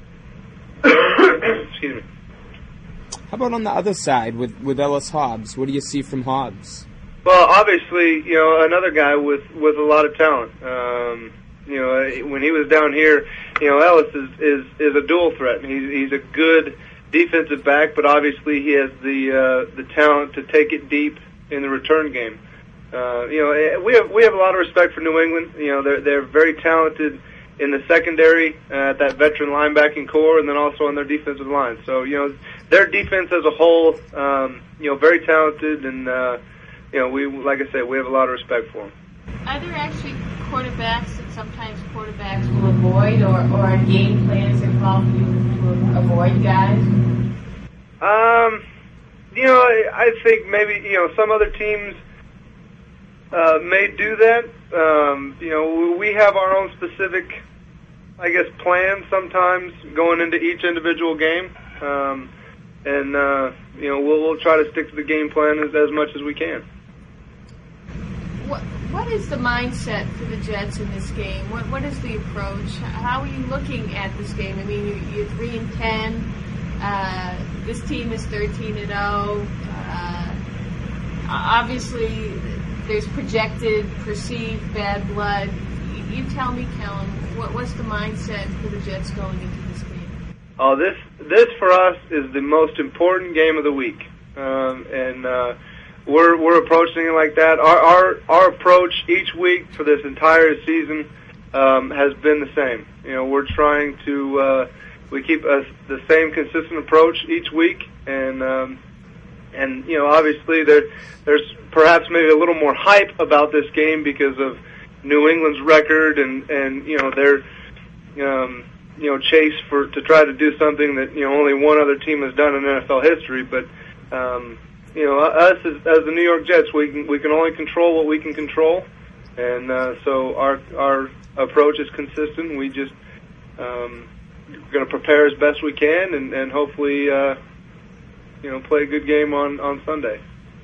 Excuse me. How about on the other side with Ellis Hobbs? What do you see from Hobbs? Well, obviously, another guy with a lot of talent. When he was down here, Ellis is a dual threat. He's a good defensive back, but obviously he has the talent to take it deep in the return game. We have a lot of respect for New England. They're very talented in the secondary, that veteran linebacking core, and then also on their defensive line. So their defense as a whole, very talented, and we, like I said, we have a lot of respect for them. Are there actually quarterbacks that sometimes quarterbacks will avoid, or game plans involve you to avoid guys? I think maybe some other teams may do that. We have our own specific, plans sometimes going into each individual game, and we'll try to stick to the game plan as much as we can. What is the mindset for the Jets in this game? What is the approach? How are you looking at this game? I mean, you're 3-10. This team is 13-0. Obviously, there's perceived bad blood. You tell me, Kellen, what's the mindset for the Jets going into this game? Oh, this for us is the most important game of the week, and we're approaching it like that. Our approach each week for this entire season has been the same. We're trying to we keep the same consistent approach each week, and obviously there's perhaps maybe a little more hype about this game because of New England's record and their chase to try to do something that only one other team has done in NFL history. But us as the New York Jets, we can only control what we can control, and so our approach is consistent. We just going to prepare as best we can and hopefully play a good game on Sunday.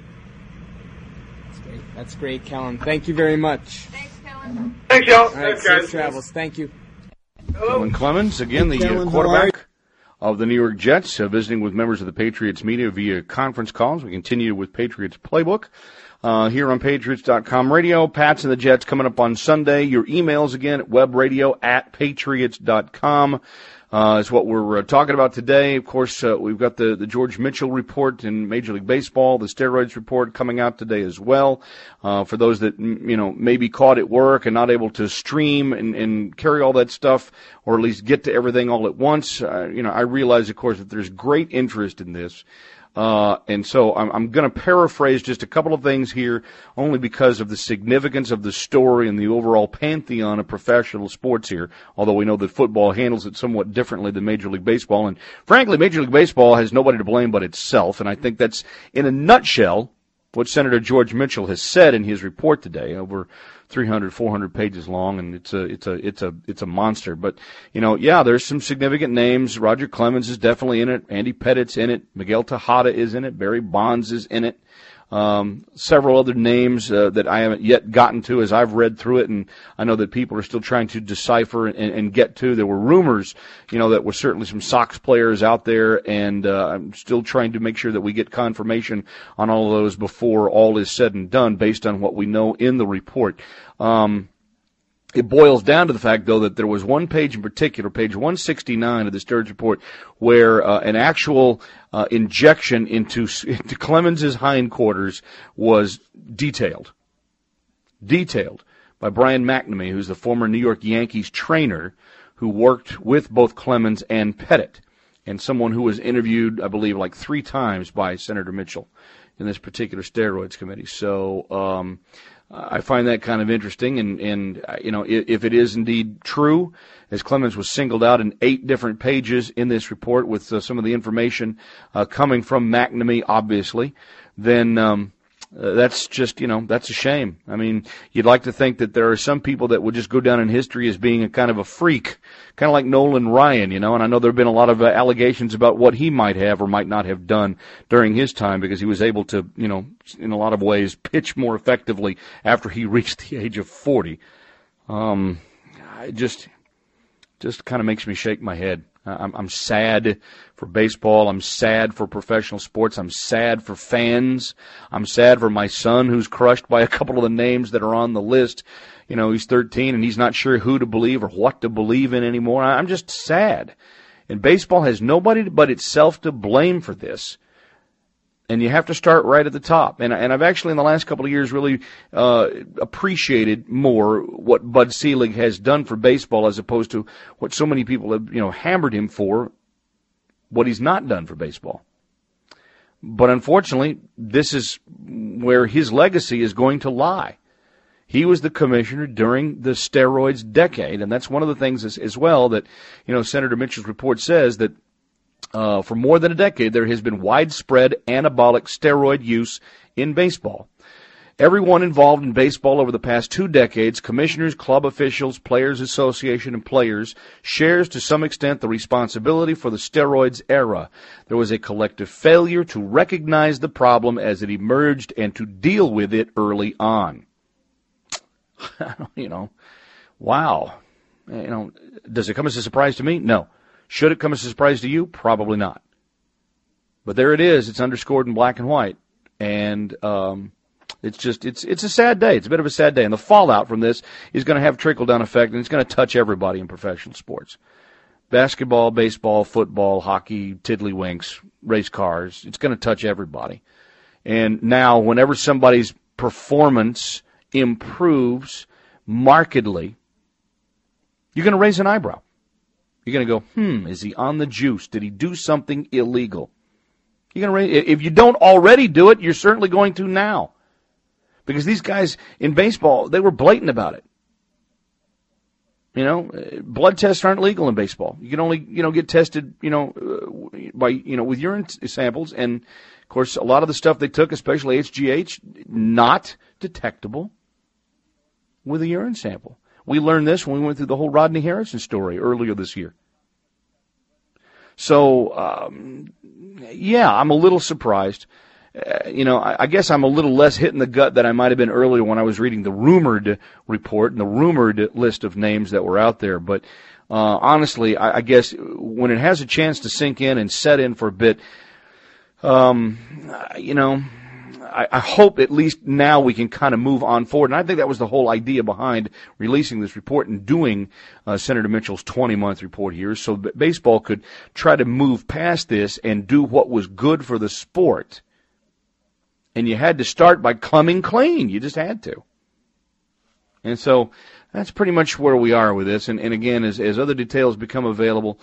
That's great, Kellen. Thank you very much. Thanks, Kellen. Thanks, y'all. All right, Thanks, guys. safe travels. Thank you. Kellen Clemens, again, the quarterback of the New York Jets, visiting with members of the Patriots media via conference calls. We continue with Patriots Playbook here on Patriots.com radio. Pats and the Jets coming up on Sunday. Your emails again at webradio@patriots.com. Is what we're talking about today. Of course, we've got the George Mitchell report in Major League Baseball, the steroids report coming out today as well. For those that, maybe caught at work and not able to stream and carry all that stuff, or at least get to everything all at once. I realize, of course, that there's great interest in this. And so I'm going to paraphrase just a couple of things here, only because of the significance of the story and the overall pantheon of professional sports here, although we know that football handles it somewhat differently than Major League Baseball. And frankly, Major League Baseball has nobody to blame but itself, and I think that's, in a nutshell, what Senator George Mitchell has said in his report today, over 300, 400 pages long, and it's a monster. But, there's some significant names. Roger Clemens is definitely in it. Andy Pettit's in it. Miguel Tejada is in it. Barry Bonds is in it. Several other names that I haven't yet gotten to as I've read through it, and I know that people are still trying to decipher and get to. There were rumors, that were certainly some Sox players out there, and I'm still trying to make sure that we get confirmation on all of those before all is said and done based on what we know in the report. It boils down to the fact, though, that there was one page in particular, page 169 of the steroids report, where an actual injection into Clemens' hindquarters was detailed by Brian McNamee, who's the former New York Yankees trainer who worked with both Clemens and Pettit, and someone who was interviewed, I believe, like 3 times by Senator Mitchell in this particular steroids committee. So I find that kind of interesting, and if it is indeed true, as Clemens was singled out in 8 different pages in this report with some of the information coming from McNamee, obviously, then that's just, that's a shame. I mean, you'd like to think that there are some people that would just go down in history as being a kind of a freak, kind of like Nolan Ryan, and I know there have been a lot of allegations about what he might have or might not have done during his time, because he was able to, in a lot of ways, pitch more effectively after he reached the age of 40. It just kind of makes me shake my head. I'm sad for baseball. I'm sad for professional sports. I'm sad for fans. I'm sad for my son, who's crushed by a couple of the names that are on the list. He's 13 and he's not sure who to believe or what to believe in anymore. I'm just sad. And baseball has nobody but itself to blame for this. And you have to start right at the top. And I've actually, in the last couple of years, really appreciated more what Bud Selig has done for baseball, as opposed to what so many people have, hammered him for, what he's not done for baseball. But unfortunately, this is where his legacy is going to lie. He was the commissioner during the steroids decade, and that's one of the things as well that, Senator Mitchell's report says that for more than a decade, there has been widespread anabolic steroid use in baseball. Everyone involved in baseball over the past 2 decades, commissioners, club officials, players association, and players, shares to some extent the responsibility for the steroids era. There was a collective failure to recognize the problem as it emerged and to deal with it early on. Wow. Does it come as a surprise to me? No. Should it come as a surprise to you? Probably not. But there it is. It's underscored in black and white. And it's a sad day. It's a bit of a sad day. And the fallout from this is going to have trickle-down effect, and it's going to touch everybody in professional sports. Basketball, baseball, football, hockey, tiddlywinks, race cars. It's going to touch everybody. And now whenever somebody's performance improves markedly, you're going to raise an eyebrow. You're going to go, is he on the juice? Did he do something illegal? You're going to raise, if you don't already do it, you're certainly going to now. Because these guys in baseball, they were blatant about it. You know, blood tests aren't legal in baseball. You can only, get tested, by, with urine samples. And, of course, a lot of the stuff they took, especially HGH, not detectable with a urine sample. We learned this when we went through the whole Rodney Harrison story earlier this year. So, I'm a little surprised. I guess I'm a little less hit in the gut than I might have been earlier when I was reading the rumored report and the rumored list of names that were out there. But honestly, I guess when it has a chance to sink in and set in for a bit, I hope at least now we can kind of move on forward. And I think that was the whole idea behind releasing this report and doing Senator Mitchell's 20-month report here, so that baseball could try to move past this and do what was good for the sport. And you had to start by coming clean. You just had to. And so that's pretty much where we are with this. And again, as other details become available,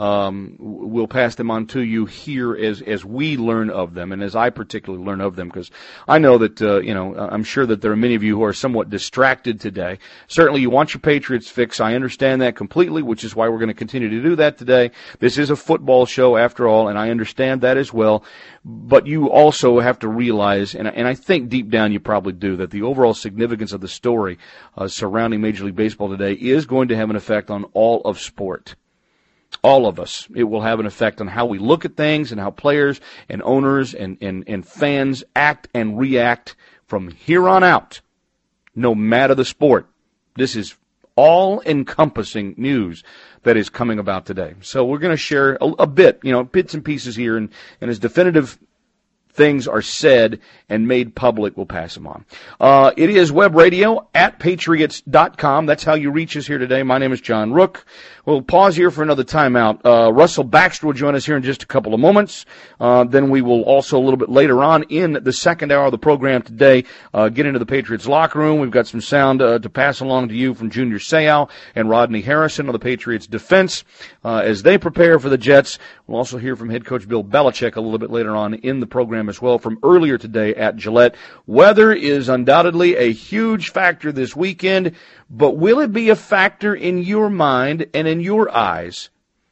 we'll pass them on to you here as we learn of them, and as I particularly learn of them, because I know that, I'm sure that there are many of you who are somewhat distracted today. Certainly you want your Patriots fix. I understand that completely, which is why we're going to continue to do that today. This is a football show after all, and I understand that as well. But you also have to realize, and I think deep down you probably do, that the overall significance of the story surrounding Major League Baseball today is going to have an effect on all of sport. All of us. It will have an effect on how we look at things and how players and owners and fans act and react from here on out, no matter the sport. This is all-encompassing news that is coming about today. So we're going to share a bit, bits and pieces here, and as definitive things are said and made public, we'll pass them on. It is web radio at patriots.com. That's how you reach us here today. My name is John Rook. We'll pause here for another timeout. Russell Baxter will join us here in just a couple of moments. Then we will also a little bit later on in the second hour of the program today get into the Patriots locker room. We've got some sound to pass along to you from Junior Seau and Rodney Harrison of the Patriots defense as they prepare for the Jets. We'll also hear from head coach Bill Belichick a little bit later on in the program as well from earlier today at Gillette. Weather is undoubtedly a huge factor this weekend, but will it be a factor in your mind and in your eyes?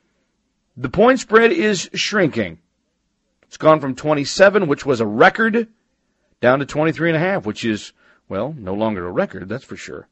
The point spread is shrinking. It's gone from 27, which was a record, down to 23.5, which is, well, no longer a record, that's for sure.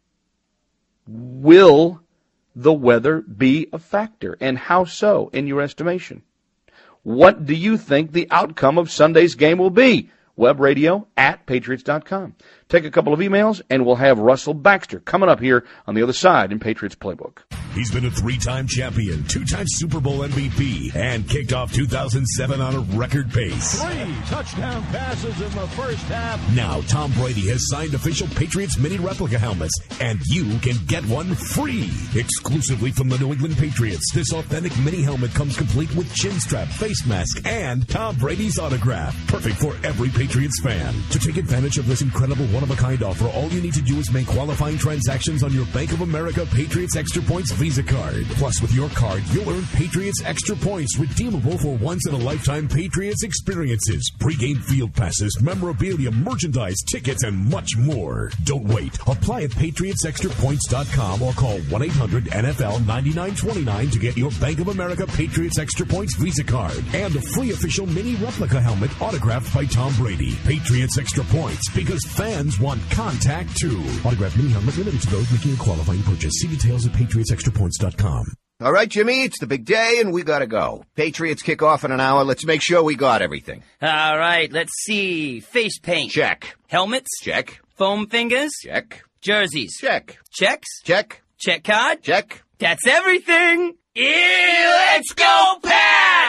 Will the weather be a factor, and how so, in your estimation? What do you think the outcome of Sunday's game will be? Web radio at patriots.com. Take a couple of emails, and we'll have Russell Baxter coming up here on the other side in Patriots Playbook. He's been a 3-time champion, 2-time Super Bowl MVP, and kicked off 2007 on a record pace. 3 touchdown passes in the first half. Now Tom Brady has signed official Patriots mini replica helmets, and you can get one free. Exclusively from the New England Patriots, this authentic mini helmet comes complete with chin strap, face mask, and Tom Brady's autograph. Perfect for every Patriots fan. To take advantage of this incredible one-of-a-kind offer, all you need to do is make qualifying transactions on your Bank of America Patriots Extra Points Visa card. Plus, with your card, you'll earn Patriots Extra Points redeemable for once-in-a-lifetime Patriots experiences, pre-game field passes, memorabilia, merchandise, tickets, and much more. Don't wait. Apply at patriotsextrapoints.com or call 1-800-NFL-9929 to get your Bank of America Patriots Extra Points Visa card and a free official mini replica helmet autographed by Tom Brady. Patriots Extra Points, because fans want contact too. Autographed mini helmet limited to those making a qualifying purchase. See details at patriotsextrapoints.com. All right, Jimmy, it's the big day, and we gotta go. Patriots kick off in an hour. Let's make sure we got everything. All right, let's see. Face paint. Check. Helmets. Check. Foam fingers. Check. Jerseys. Check. Checks. Check. Check card. Check. That's everything. Yeah, let's go, Pats!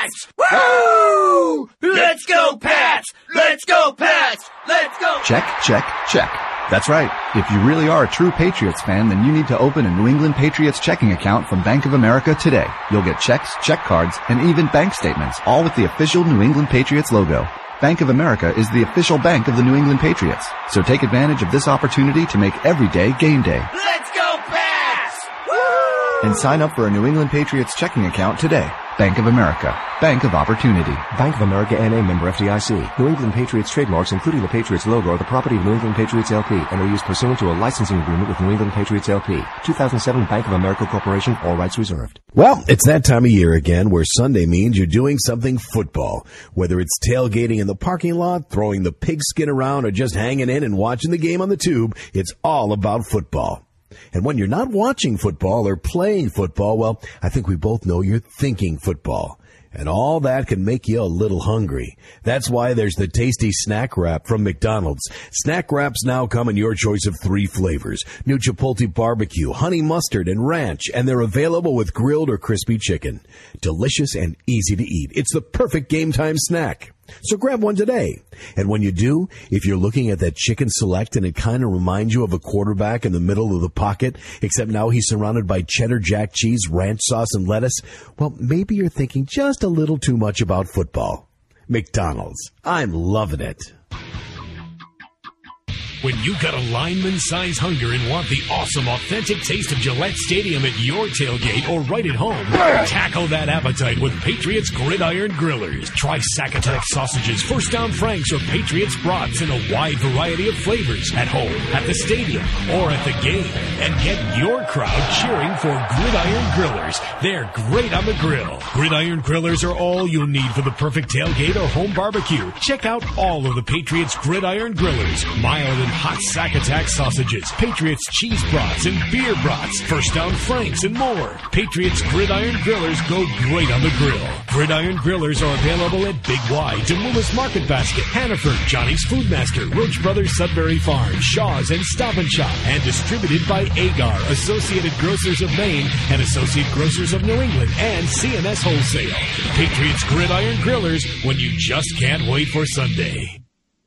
Pats! Woo! Let's go, Pats! Let's go, Pats! Let's go! Check, check, check. That's right. If you really are a true Patriots fan, then you need to open a New England Patriots checking account from Bank of America today. You'll get checks, check cards, and even bank statements, all with the official New England Patriots logo. Bank of America is the official bank of the New England Patriots. So take advantage of this opportunity to make every day game day. Let's go, Pats! Woo! And sign up for a New England Patriots checking account today. Bank of America. Bank of Opportunity. Bank of America N.A. member FDIC. New England Patriots trademarks, including the Patriots logo, are the property of New England Patriots LP and are used pursuant to a licensing agreement with New England Patriots LP. 2007 Bank of America Corporation. All rights reserved. Well, it's that time of year again where Sunday means you're doing something football. Whether it's tailgating in the parking lot, throwing the pigskin around, or just hanging in and watching the game on the tube, it's all about football. And when you're not watching football or playing football, well, I think we both know you're thinking football. And all that can make you a little hungry. That's why there's the tasty Snack Wrap from McDonald's. Snack Wraps now come in your choice of 3 flavors. New Chipotle Barbecue, Honey Mustard, and Ranch. And they're available with grilled or crispy chicken. Delicious and easy to eat. It's the perfect game time snack. So grab one today. And when you do, if you're looking at that chicken select and it kind of reminds you of a quarterback in the middle of the pocket, except now he's surrounded by cheddar jack cheese, ranch sauce, and lettuce, well, maybe you're thinking just a little too much about football. McDonald's. I'm loving it. When you've got a lineman-size hunger and want the awesome, authentic taste of Gillette Stadium at your tailgate or right at home, tackle that appetite with Patriots Gridiron Grillers. Try Sack-Attack sausages, First Down Franks, or Patriots brats in a wide variety of flavors at home, at the stadium, or at the game. And get your crowd cheering for Gridiron Grillers. They're great on the grill. Gridiron Grillers are all you'll need for the perfect tailgate or home barbecue. Check out all of the Patriots Gridiron Grillers. Mild and hot Sack-Attack sausages, Patriots cheese brats and beer brats, First Down Franks, and more. Patriots Gridiron Grillers go great on the grill. Gridiron Grillers are available at Big Y, Demoulas Market Basket, Hannaford, Johnny's Foodmaster, Roach Brothers Sudbury Farm, Shaw's, and Stop and Shop, and distributed by Agar, Associated Grocers of Maine, and Associate Grocers of New England, and CMS Wholesale. Patriots Gridiron Grillers, when you just can't wait for Sunday.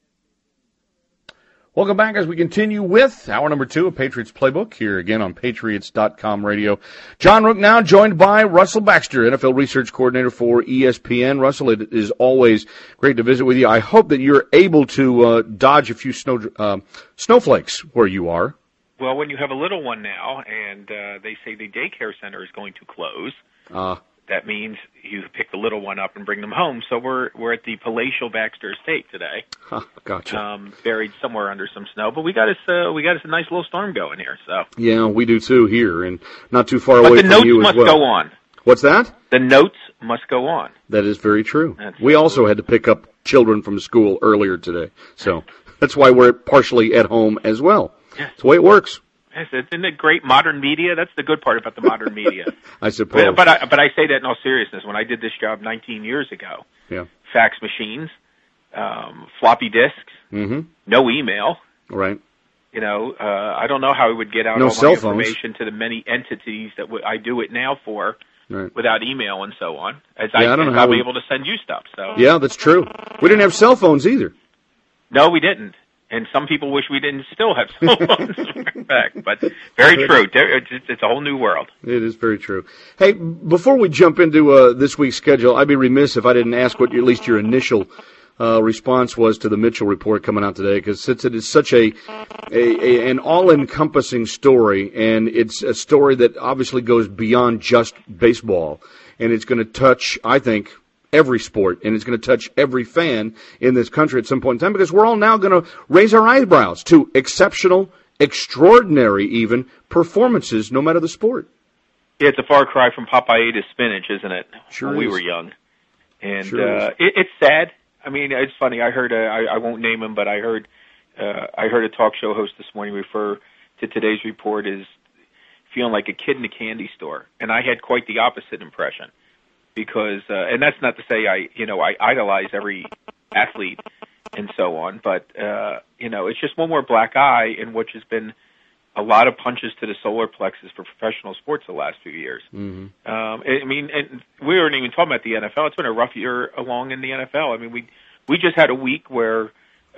Welcome back as we continue with hour number 2 of Patriots Playbook here again on Patriots.com radio. John Rook now joined by Russell Baxter, NFL Research Coordinator for ESPN. Russell, it is always great to visit with you. I hope that you're able to dodge a few snowflakes where you are. Well, when you have a little one now and they say the daycare center is going to close, that means you pick the little one up and bring them home. So we're at the palatial Baxter Estate today. Gotcha. Buried somewhere under some snow, but we got us a nice little storm going here. So yeah, we do too here, and not too far away from you as well. But the notes must go on. What's that? The notes must go on. That is very true. We also had to pick up children from school earlier today, so that's why we're partially at home as well. Yes. It's the way it works. Isn't it great modern media? That's the good part about the modern media. I suppose. But I say that in all seriousness. When I did this job 19 years ago, fax machines, floppy disks, no email. Right. You know, I don't know how we would get out all my information to the many entities that I do it now for without email and so on. As I don't know how I'll be able to send you stuff. So yeah, that's true. We didn't have cell phones either. No, we didn't. And some people wish we didn't still have cell phones back, but very true. It's a whole new world. It is very true. Hey, before we jump into this week's schedule, I'd be remiss if I didn't ask what at least your initial response was to the Mitchell report coming out today, because since it is such an all-encompassing story, and it's a story that obviously goes beyond just baseball, and it's going to touch, I think, every sport, and it's going to touch every fan in this country at some point in time, because we're all now going to raise our eyebrows to exceptional, extraordinary even, performances, no matter the sport. Yeah, it's a far cry from Popeye ate his spinach, isn't it? Sure when we is. were young. And Sure it's sad. I mean, it's funny. I heard, I won't name him, but I heard a talk show host this morning refer to today's report as feeling like a kid in a candy store. And I had quite the opposite impression. Because, and that's not to say I idolize every athlete and so on, but, it's just one more black eye in which has been a lot of punches to the solar plexus for professional sports the last few years. Mm-hmm. I mean, and we weren't even talking about the NFL. It's been a rough year along in the NFL. I mean, we just had a week where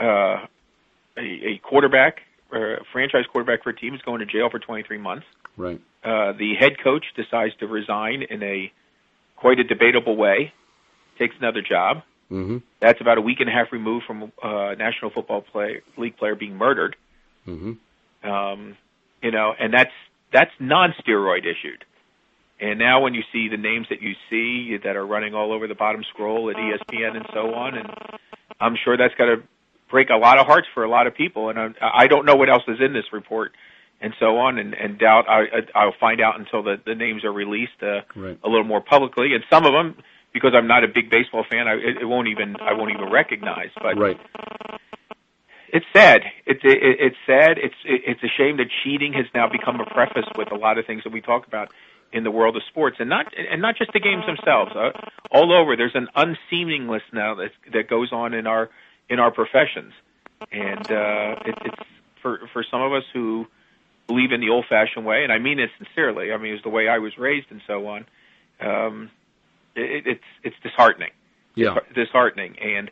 a quarterback, a franchise quarterback for a team, is going to jail for 23 months. Right. The head coach decides to resign in quite a debatable way, takes another job. Mm-hmm. That's about a week and a half removed from a National Football League player being murdered. Mm-hmm. And that's non-steroid issued. And now when you see the names that you see that are running all over the bottom scroll at ESPN and so on, and I'm sure that's got to break a lot of hearts for a lot of people. And I don't know what else is in this report and so on, and doubt I'll find out until the names are released a little more publicly. And some of them, because I'm not a big baseball fan, I won't even recognize. But it's sad. It's sad. It's a shame that cheating has now become a preface with a lot of things that we talk about in the world of sports, and not just the games themselves. All over, there's an unseemliness now that goes on in our professions, and it's for some of us who believe in the old-fashioned way, and I mean it sincerely. I mean, it's the way I was raised and so on. It's disheartening. Yeah, disheartening, and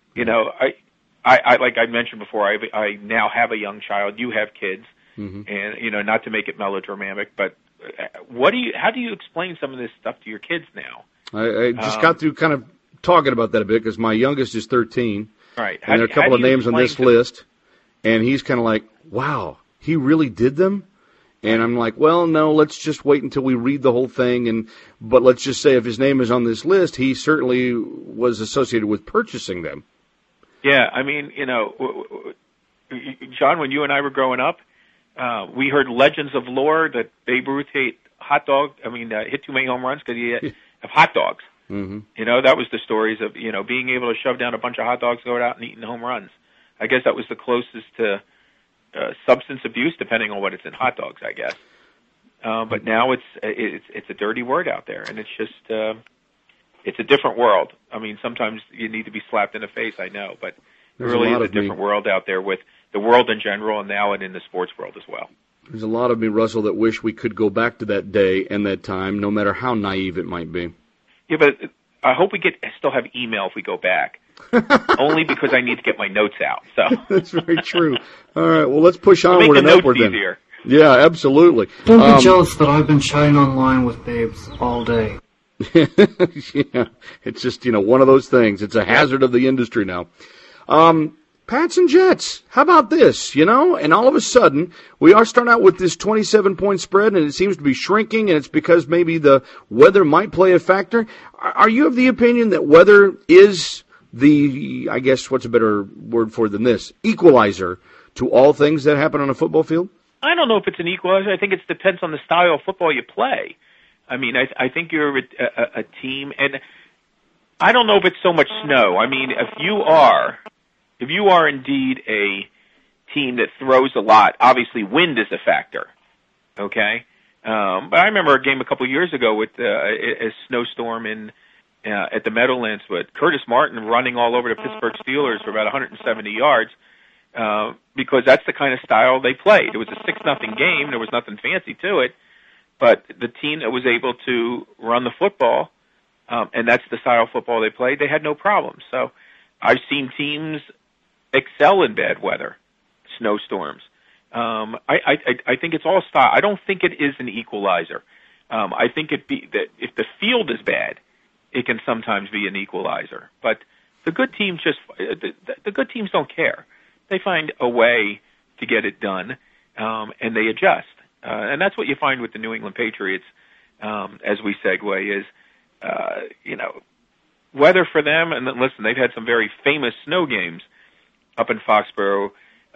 I like I mentioned before, I now have a young child. You have kids, and not to make it melodramatic, but how do you explain some of this stuff to your kids now? I just got through kind of talking about that a bit because my youngest is 13, right? And there are a couple of names on this list, and he's kind of like, "Wow, he really did them." And I'm like, well, no, let's just wait until we read the whole thing. But let's just say if his name is on this list, he certainly was associated with purchasing them. Yeah, I mean, John, when you and I were growing up, we heard legends of lore that Babe Ruth hit too many home runs because he had hot dogs. Mm-hmm. That was the stories of, being able to shove down a bunch of hot dogs, go out and eating home runs. I guess that was the closest to substance abuse, depending on what it's in hot dogs, I guess. But now it's a dirty word out there, and it's just it's a different world. I mean, sometimes you need to be slapped in the face, I know, but there really is a different world out there with the world in general, and now in the sports world as well. There's a lot of me, Russell, that wish we could go back to that day and that time, no matter how naive it might be. Yeah, but I hope we still have email if we go back. Only because I need to get my notes out. So that's very true. All right, well, let's push onward and upward then. Easier. Yeah, absolutely. Don't be jealous that I've been chatting online with babes all day. Yeah, it's just one of those things. It's a hazard of the industry now. Pats and Jets. How about this? And all of a sudden we are starting out with this 27-point spread, and it seems to be shrinking, and it's because maybe the weather might play a factor. Are you of the opinion that weather is I guess what's a better word for than this, equalizer to all things that happen on a football field? I don't know if it's an equalizer. I think it depends on the style of football you play. I mean, I think you're a team, and I don't know if it's so much snow. I mean, if you are indeed a team that throws a lot, obviously wind is a factor, okay? But I remember a game a couple of years ago with a snowstorm at the Meadowlands with Curtis Martin running all over the Pittsburgh Steelers for about 170 yards because that's the kind of style they played. It was a 6-0 game. There was nothing fancy to it, but the team that was able to run the football, and that's the style of football they played, they had no problems. So I've seen teams excel in bad weather, snowstorms. I think it's all style. I don't think it is an equalizer. I think that if the field is bad, it can sometimes be an equalizer. But the good teams the good teams don't care. They find a way to get it done, and they adjust. And that's what you find with the New England Patriots, as we segue, is, weather for them. And listen, they've had some very famous snow games up in Foxborough.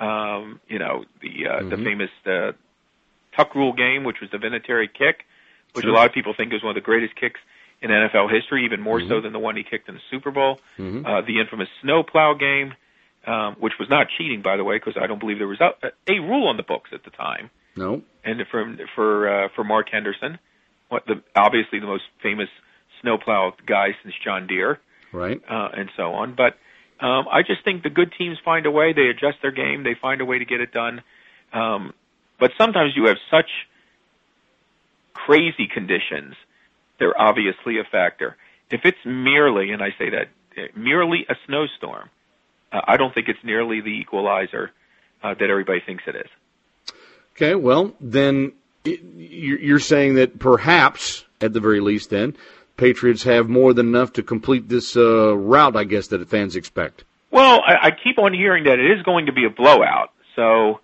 The famous Tuck Rule game, which was the Vinatieri kick, which a lot of people think is one of the greatest kicks in NFL history, even more so than the one he kicked in the Super Bowl. The infamous snowplow game, which was not cheating, by the way, because I don't believe there was a rule on the books at the time. No. And for Mark Henderson, obviously the most famous snowplow guy since John Deere, right? And so on. But I just think the good teams find a way. They adjust their game. They find a way to get it done. But sometimes you have such crazy conditions, they're obviously a factor. If it's merely, and I say that, merely a snowstorm, I don't think it's nearly the equalizer that everybody thinks it is. Okay, well, then you're saying that perhaps, at the very least then, Patriots have more than enough to complete this route, I guess, that fans expect. Well, I keep on hearing that it is going to be a blowout. So,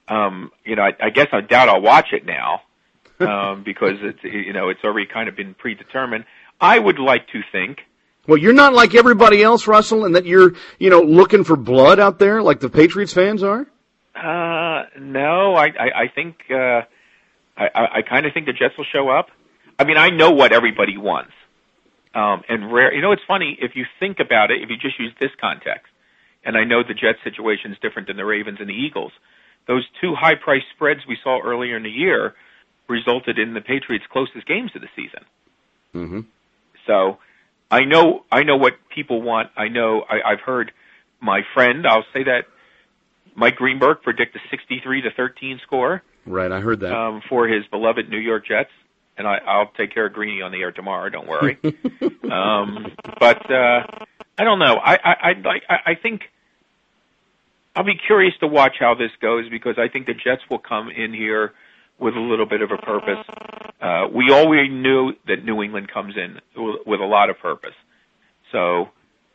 I guess I doubt I'll watch it now because it's already kind of been predetermined. I would like to think. Well, you're not like everybody else, Russell, and that you're, looking for blood out there like the Patriots fans are? No, I think I kind of think the Jets will show up. I mean, I know what everybody wants. And rare, it's funny, if you think about it, if you just use this context, and I know the Jets situation is different than the Ravens and the Eagles, those two high-priced spreads we saw earlier in the year resulted in the Patriots' closest games of the season. Mm-hmm. So I know what people want. I've heard my friend, I'll say that, Mike Greenberg predict a 63-13 score. Right, I heard that. For his beloved New York Jets. And I'll take care of Greeny on the air tomorrow. Don't worry. But I don't know. I think I'll be curious to watch how this goes because I think the Jets will come in here with a little bit of a purpose. We always knew that New England comes in with a lot of purpose. So,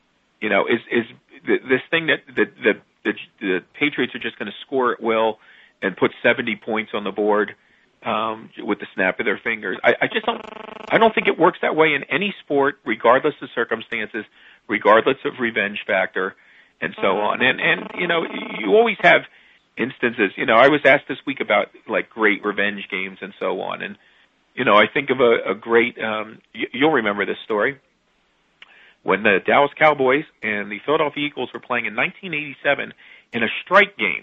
is this thing that the Patriots are just going to score at will and put 70 points on the board with the snap of their fingers. I don't think it works that way in any sport, regardless of circumstances, regardless of revenge factor, and so on. And you always have instances. I was asked this week about like great revenge games and so on. And I think of a great. You'll remember this story when the Dallas Cowboys and the Philadelphia Eagles were playing in 1987 in a strike game,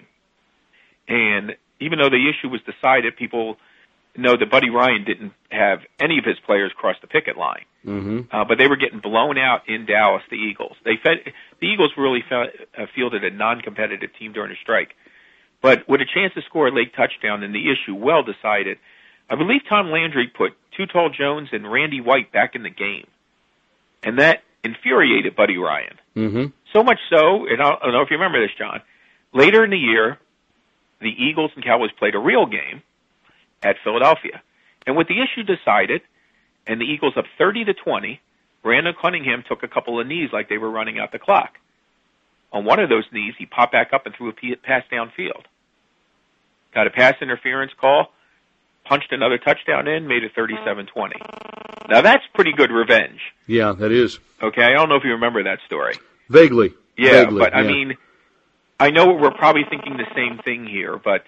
and even though the issue was decided, people know that Buddy Ryan didn't have any of his players cross the picket line. Mm-hmm. But they were getting blown out in Dallas, the Eagles. The Eagles really fielded a non-competitive team during a strike. But with a chance to score a late touchdown and the issue well decided, I believe Tom Landry put Too Tall Jones and Randy White back in the game. And that infuriated Buddy Ryan. Mm-hmm. So much so, and I don't know if you remember this, John, later in the year, the Eagles and Cowboys played a real game at Philadelphia. And with the issue decided, and the Eagles up 30-20, Brandon Cunningham took a couple of knees like they were running out the clock. On one of those knees, he popped back up and threw a pass downfield. Got a pass interference call, punched another touchdown in, made it 37-20. Now that's pretty good revenge. Yeah, that is. Okay, I don't know if you remember that story. Vaguely. Yeah, Vaguely, but I mean, I know we're probably thinking the same thing here, but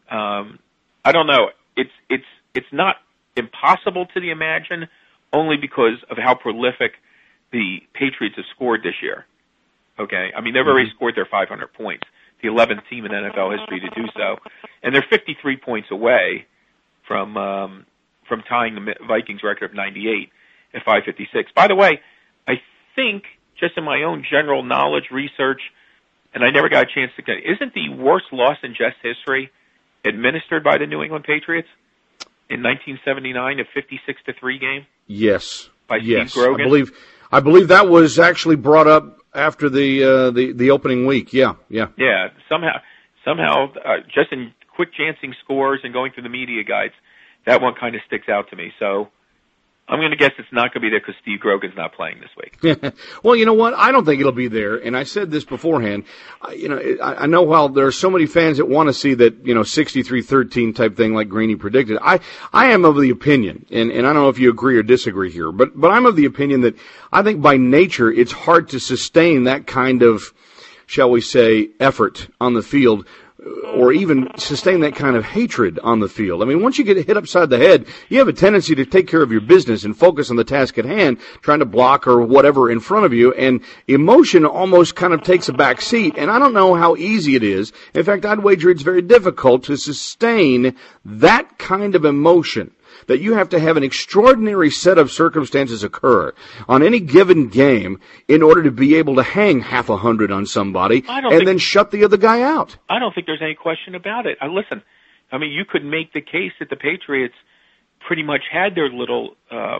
I don't know. It's not impossible to imagine, only because of how prolific the Patriots have scored this year. Okay, I mean they've already scored their 500 points, the 11th team in NFL history to do so, and they're 53 points away from tying the Vikings record of 98 at 556. By the way, I think just in my own general knowledge research, and I never got a chance to get it, isn't the worst loss in Jets history administered by the New England Patriots in 1979, a 56-3 game? Yes. By Steve Grogan? I believe that was actually brought up after the opening week. Yeah. Yeah, somehow, just in quick chancing scores and going through the media guides, that one kind of sticks out to me. So I'm going to guess it's not going to be there because Steve Grogan's not playing this week. Well, you know what? I don't think it'll be there. And I said this beforehand. I know while there are so many fans that want to see that, 63-13 type thing like Greeny predicted, I am of the opinion, and I don't know if you agree or disagree here, but I'm of the opinion that I think by nature it's hard to sustain that kind of, shall we say, effort on the field, or even sustain that kind of hatred on the field. I mean, once you get hit upside the head, you have a tendency to take care of your business and focus on the task at hand, trying to block or whatever in front of you, and emotion almost kind of takes a back seat, and I don't know how easy it is. In fact, I'd wager it's very difficult to sustain that kind of emotion, that you have to have an extraordinary set of circumstances occur on any given game in order to be able to hang half 100 on somebody and then shut the other guy out. I don't think there's any question about it. Listen, I mean, you could make the case that the Patriots pretty much had their little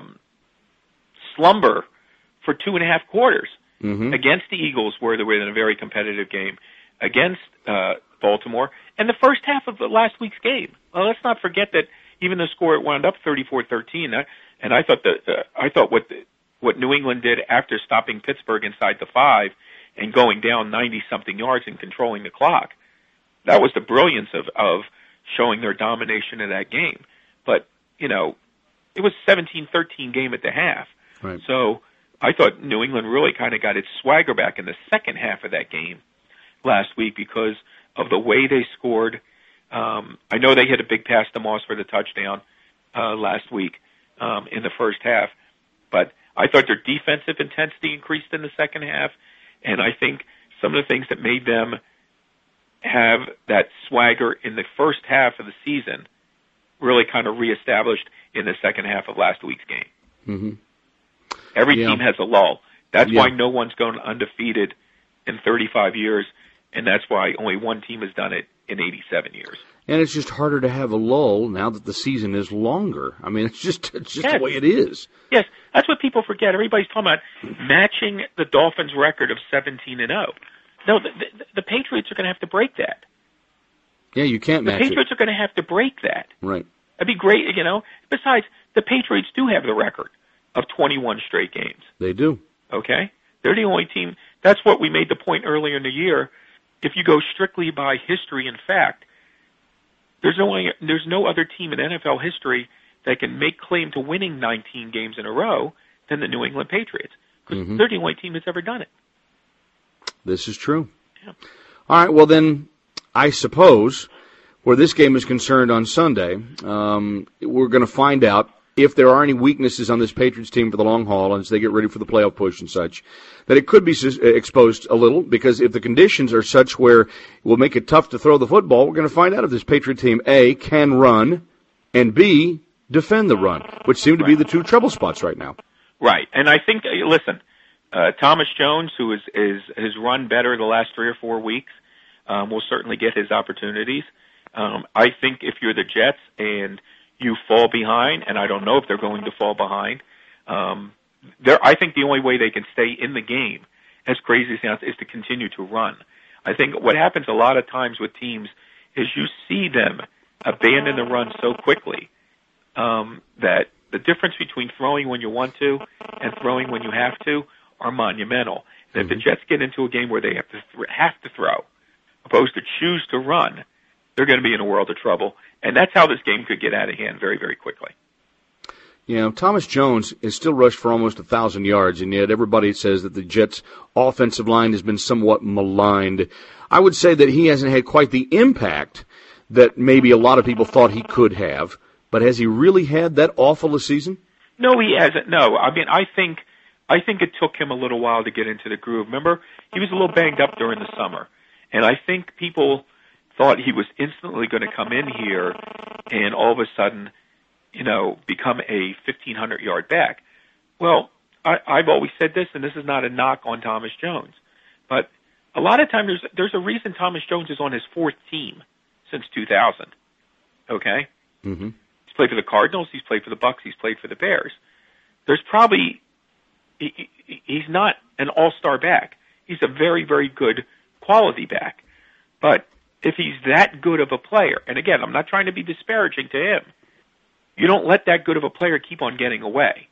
slumber for 2.5 quarters against the Eagles, where they were in a very competitive game, against Baltimore, and the first half of the last week's game. Well, let's not forget that even the score wound up 34-13, and I thought what New England did after stopping Pittsburgh inside the 5 and going down 90-something yards and controlling the clock, that was the brilliance of showing their domination in that game. But, you know, it was 17-13 game at the half. Right. So I thought New England really kind of got its swagger back in the second half of that game last week because of the way they scored. I know they hit a big pass to Moss for the touchdown last week in the first half, but I thought their defensive intensity increased in the second half, and I think some of the things that made them have that swagger in the first half of the season really kind of reestablished in the second half of last week's game. Mm-hmm. Every team has a lull. That's why no one's gone undefeated in 35 years, and that's why only one team has done it in 87 years. And it's just harder to have a lull now that the season is longer. I mean, it's just the way it is. Yes, that's what people forget. Everybody's talking about matching the Dolphins' record of 17-0. No, the Patriots are going to have to break that. Yeah, you can't match it. The Patriots are going to have to break that. Right. That'd be great, you know. Besides, the Patriots do have the record of 21 straight games. They do. Okay? They're the only team. That's what we made the point earlier in the year. If you go strictly by history and fact, there's no other team in NFL history that can make claim to winning 19 games in a row than the New England Patriots, because they're the only team that's ever done it. This is true. Yeah. All right, well then, I suppose, where this game is concerned on Sunday, we're going to find out if there are any weaknesses on this Patriots team for the long haul as they get ready for the playoff push and such, that it could be exposed a little, because if the conditions are such where it will make it tough to throw the football, we're going to find out if this Patriot team, A, can run, and B, defend the run, which seem to be the two trouble spots right now. Right, and I think, listen, Thomas Jones, who has run better the last 3 or 4 weeks, will certainly get his opportunities. I think if you're the Jets and you fall behind, and I don't know if they're going to fall behind, I think the only way they can stay in the game, as crazy as it sounds, is to continue to run. I think what happens a lot of times with teams is you see them abandon the run so quickly that the difference between throwing when you want to and throwing when you have to are monumental. And if the Jets get into a game where they have to throw, opposed to choose to run, they're going to be in a world of trouble. And that's how this game could get out of hand very, very quickly. You know, Thomas Jones is still rushed for almost 1,000 yards, and yet everybody says that the Jets' offensive line has been somewhat maligned. I would say that he hasn't had quite the impact that maybe a lot of people thought he could have, but has he really had that awful a season? No, he hasn't. No, I mean, I think it took him a little while to get into the groove. Remember, he was a little banged up during the summer, and I think people thought he was instantly going to come in here and all of a sudden, you know, become a 1,500-yard back. Well, I've always said this, and this is not a knock on Thomas Jones, but a lot of times there's a reason Thomas Jones is on his 4th team since 2000. Okay? Mm-hmm. He's played for the Cardinals, he's played for the Bucs, he's played for the Bears. There's probably he's not an all-star back. He's a very, very good quality back, but if he's that good of a player, and again, I'm not trying to be disparaging to him, you don't let that good of a player keep on getting away.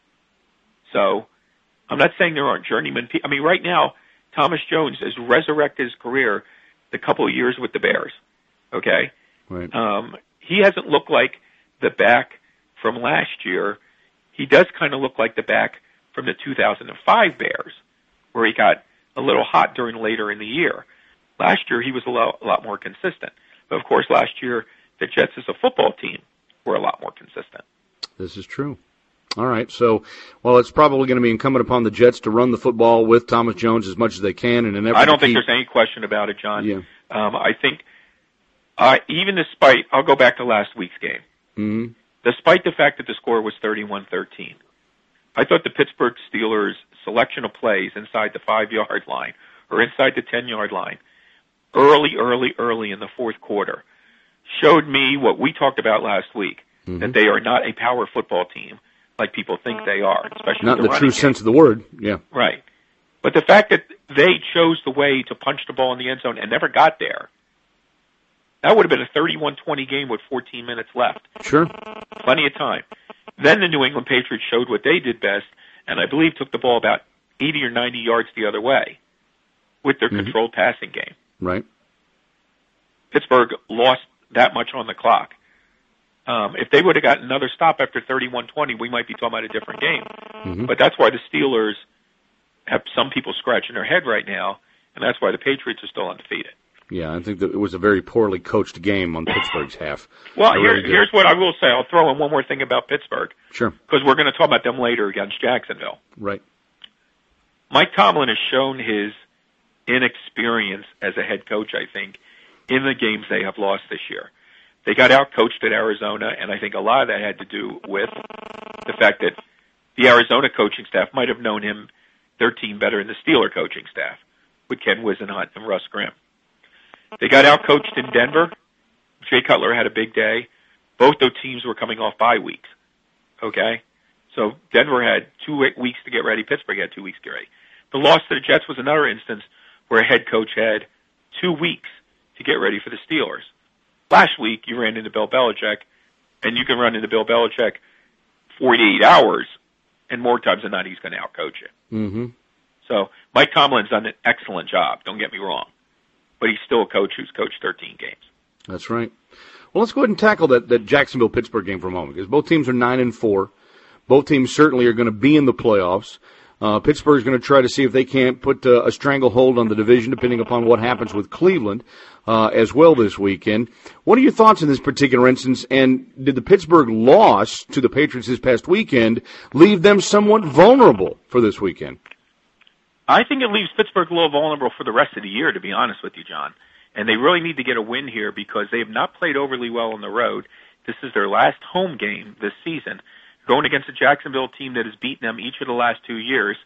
So, I'm not saying there aren't journeymen. I mean, right now, Thomas Jones has resurrected his career the couple of years with the Bears. Okay? Right. He hasn't looked like the back from last year. He does kind of look like the back from the 2005 Bears, where he got a little hot later in the year. Last year, he was a lot more consistent. But, of course, last year, the Jets as a football team were a lot more consistent. This is true. All right. So, well, it's probably going to be incumbent upon the Jets to run the football with Thomas Jones as much as they can. And I don't think there's any question about it, John. Yeah. I think even despite, I'll go back to last week's game. Mm-hmm. Despite the fact that the score was 31-13, I thought the Pittsburgh Steelers' selection of plays inside the 5-yard line or inside the 10-yard line early in the fourth quarter showed me what we talked about last week, that they are not a power football team like people think they are, especially not in the true game. sense of the word. Yeah, right. But the fact that they chose the way to punch the ball in the end zone and never got there, that would have been a 31-20 game with 14 minutes left. Sure, plenty of time. Then the New England Patriots showed what they did best, and I believe took the ball about 80 or 90 yards the other way with their controlled passing game. Right. Pittsburgh lost that much on the clock. If they would have got another stop after 31-20, we might be talking about a different game. But that's why the Steelers have some people scratching their head right now, and that's why the Patriots are still undefeated. Yeah, I think that it was a very poorly coached game on Pittsburgh's half. Well, here's what I will say. I'll throw in one more thing about Pittsburgh. Sure. Because we're going to talk about them later against Jacksonville. Right. Mike Tomlin has shown his inexperience as a head coach, I think, in the games they have lost this year. They got out-coached at Arizona, and I think a lot of that had to do with the fact that the Arizona coaching staff might have known their team better than the Steeler coaching staff with Ken Wisenhunt and Russ Grimm. They got out-coached in Denver. Jay Cutler had a big day. Both those teams were coming off bye weeks. Okay? So Denver had 2 weeks to get ready. Pittsburgh had 2 weeks to get ready. The loss to the Jets was another instance where a head coach had 2 weeks to get ready for the Steelers. Last week, you ran into Bill Belichick, and you can run into Bill Belichick 48 hours, and more times than not, he's going to out-coach you. So Mike Tomlin's done an excellent job, don't get me wrong. But he's still a coach who's coached 13 games. That's right. Well, let's go ahead and tackle that Jacksonville-Pittsburgh game for a moment, because both teams are 9-4. Both teams certainly are going to be in the playoffs. Pittsburgh's going to try to see if they can't put a stranglehold on the division, depending upon what happens with Cleveland as well this weekend. What are your thoughts in this particular instance, and did the Pittsburgh loss to the Patriots this past weekend leave them somewhat vulnerable for this weekend? I think it leaves Pittsburgh a little vulnerable for the rest of the year, to be honest with you, John. And they really need to get a win here because they have not played overly well on the road. This is their last home game this season, going against a Jacksonville team that has beaten them each of the last 2 years,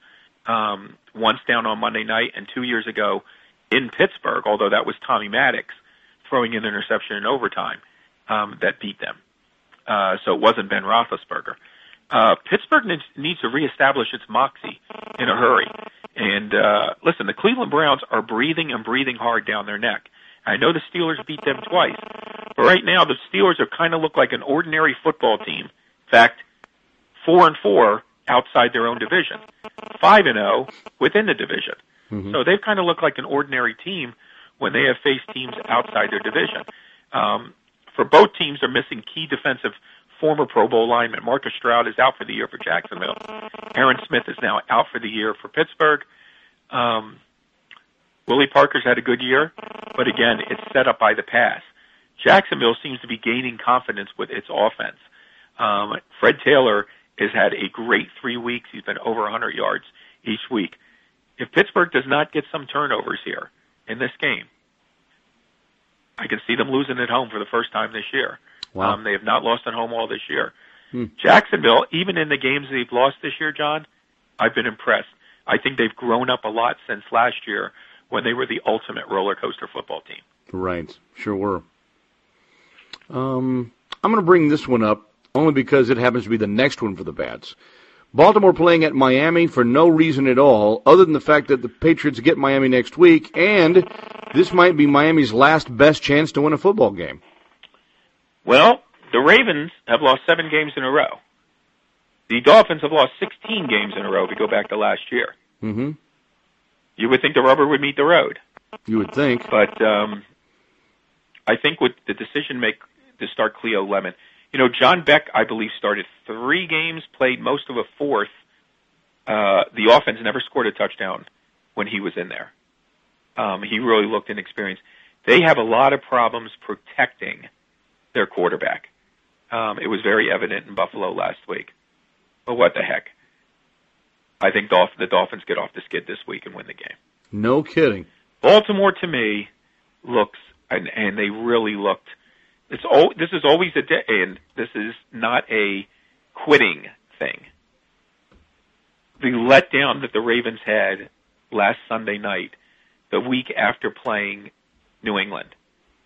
once down on Monday night and 2 years ago in Pittsburgh, although that was Tommy Maddox throwing an interception in overtime that beat them. So it wasn't Ben Roethlisberger. Pittsburgh needs to reestablish its moxie in a hurry. And listen, the Cleveland Browns are breathing hard down their neck. I know the Steelers beat them twice, but right now the Steelers are kind of look like an ordinary football team. In fact, 4-4 outside their own division, 5-0 within the division. So they've kind of looked like an ordinary team when they have faced teams outside their division. For both teams, they're missing key defensive former Pro Bowl lineman. Marcus Stroud is out for the year for Jacksonville. Aaron Smith is now out for the year for Pittsburgh. Willie Parker's had a good year, but again, it's set up by the pass. Jacksonville seems to be gaining confidence with its offense. Fred Taylor has had a great 3 weeks. He's been over 100 yards each week. If Pittsburgh does not get some turnovers here in this game, I can see them losing at home for the first time this year. Wow. They have not lost at home all this year. Jacksonville, even in the games they've lost this year, John, I've been impressed. I think they've grown up a lot since last year when they were the ultimate roller coaster football team. Right, sure were. I'm going to bring this one up only because it happens to be the next one for the Bats. Baltimore playing at Miami for no reason at all, other than the fact that the Patriots get Miami next week, and this might be Miami's last best chance to win a football game. Well, the Ravens have lost 7 games in a row. The Dolphins have lost 16 games in a row if you go back to last year. You would think the rubber would meet the road. You would think. But I think with the decision to start Cleo Lemon, John Beck, I believe, started 3 games, played most of a fourth. The offense never scored a touchdown when he was in there. He really looked inexperienced. They have a lot of problems protecting their quarterback. It was very evident in Buffalo last week. But what the heck? I think the Dolphins get off the skid this week and win the game. No kidding. Baltimore, to me, looks, and they really looked, this is always a day, and this is not a quitting thing. The letdown that the Ravens had last Sunday night, the week after playing New England,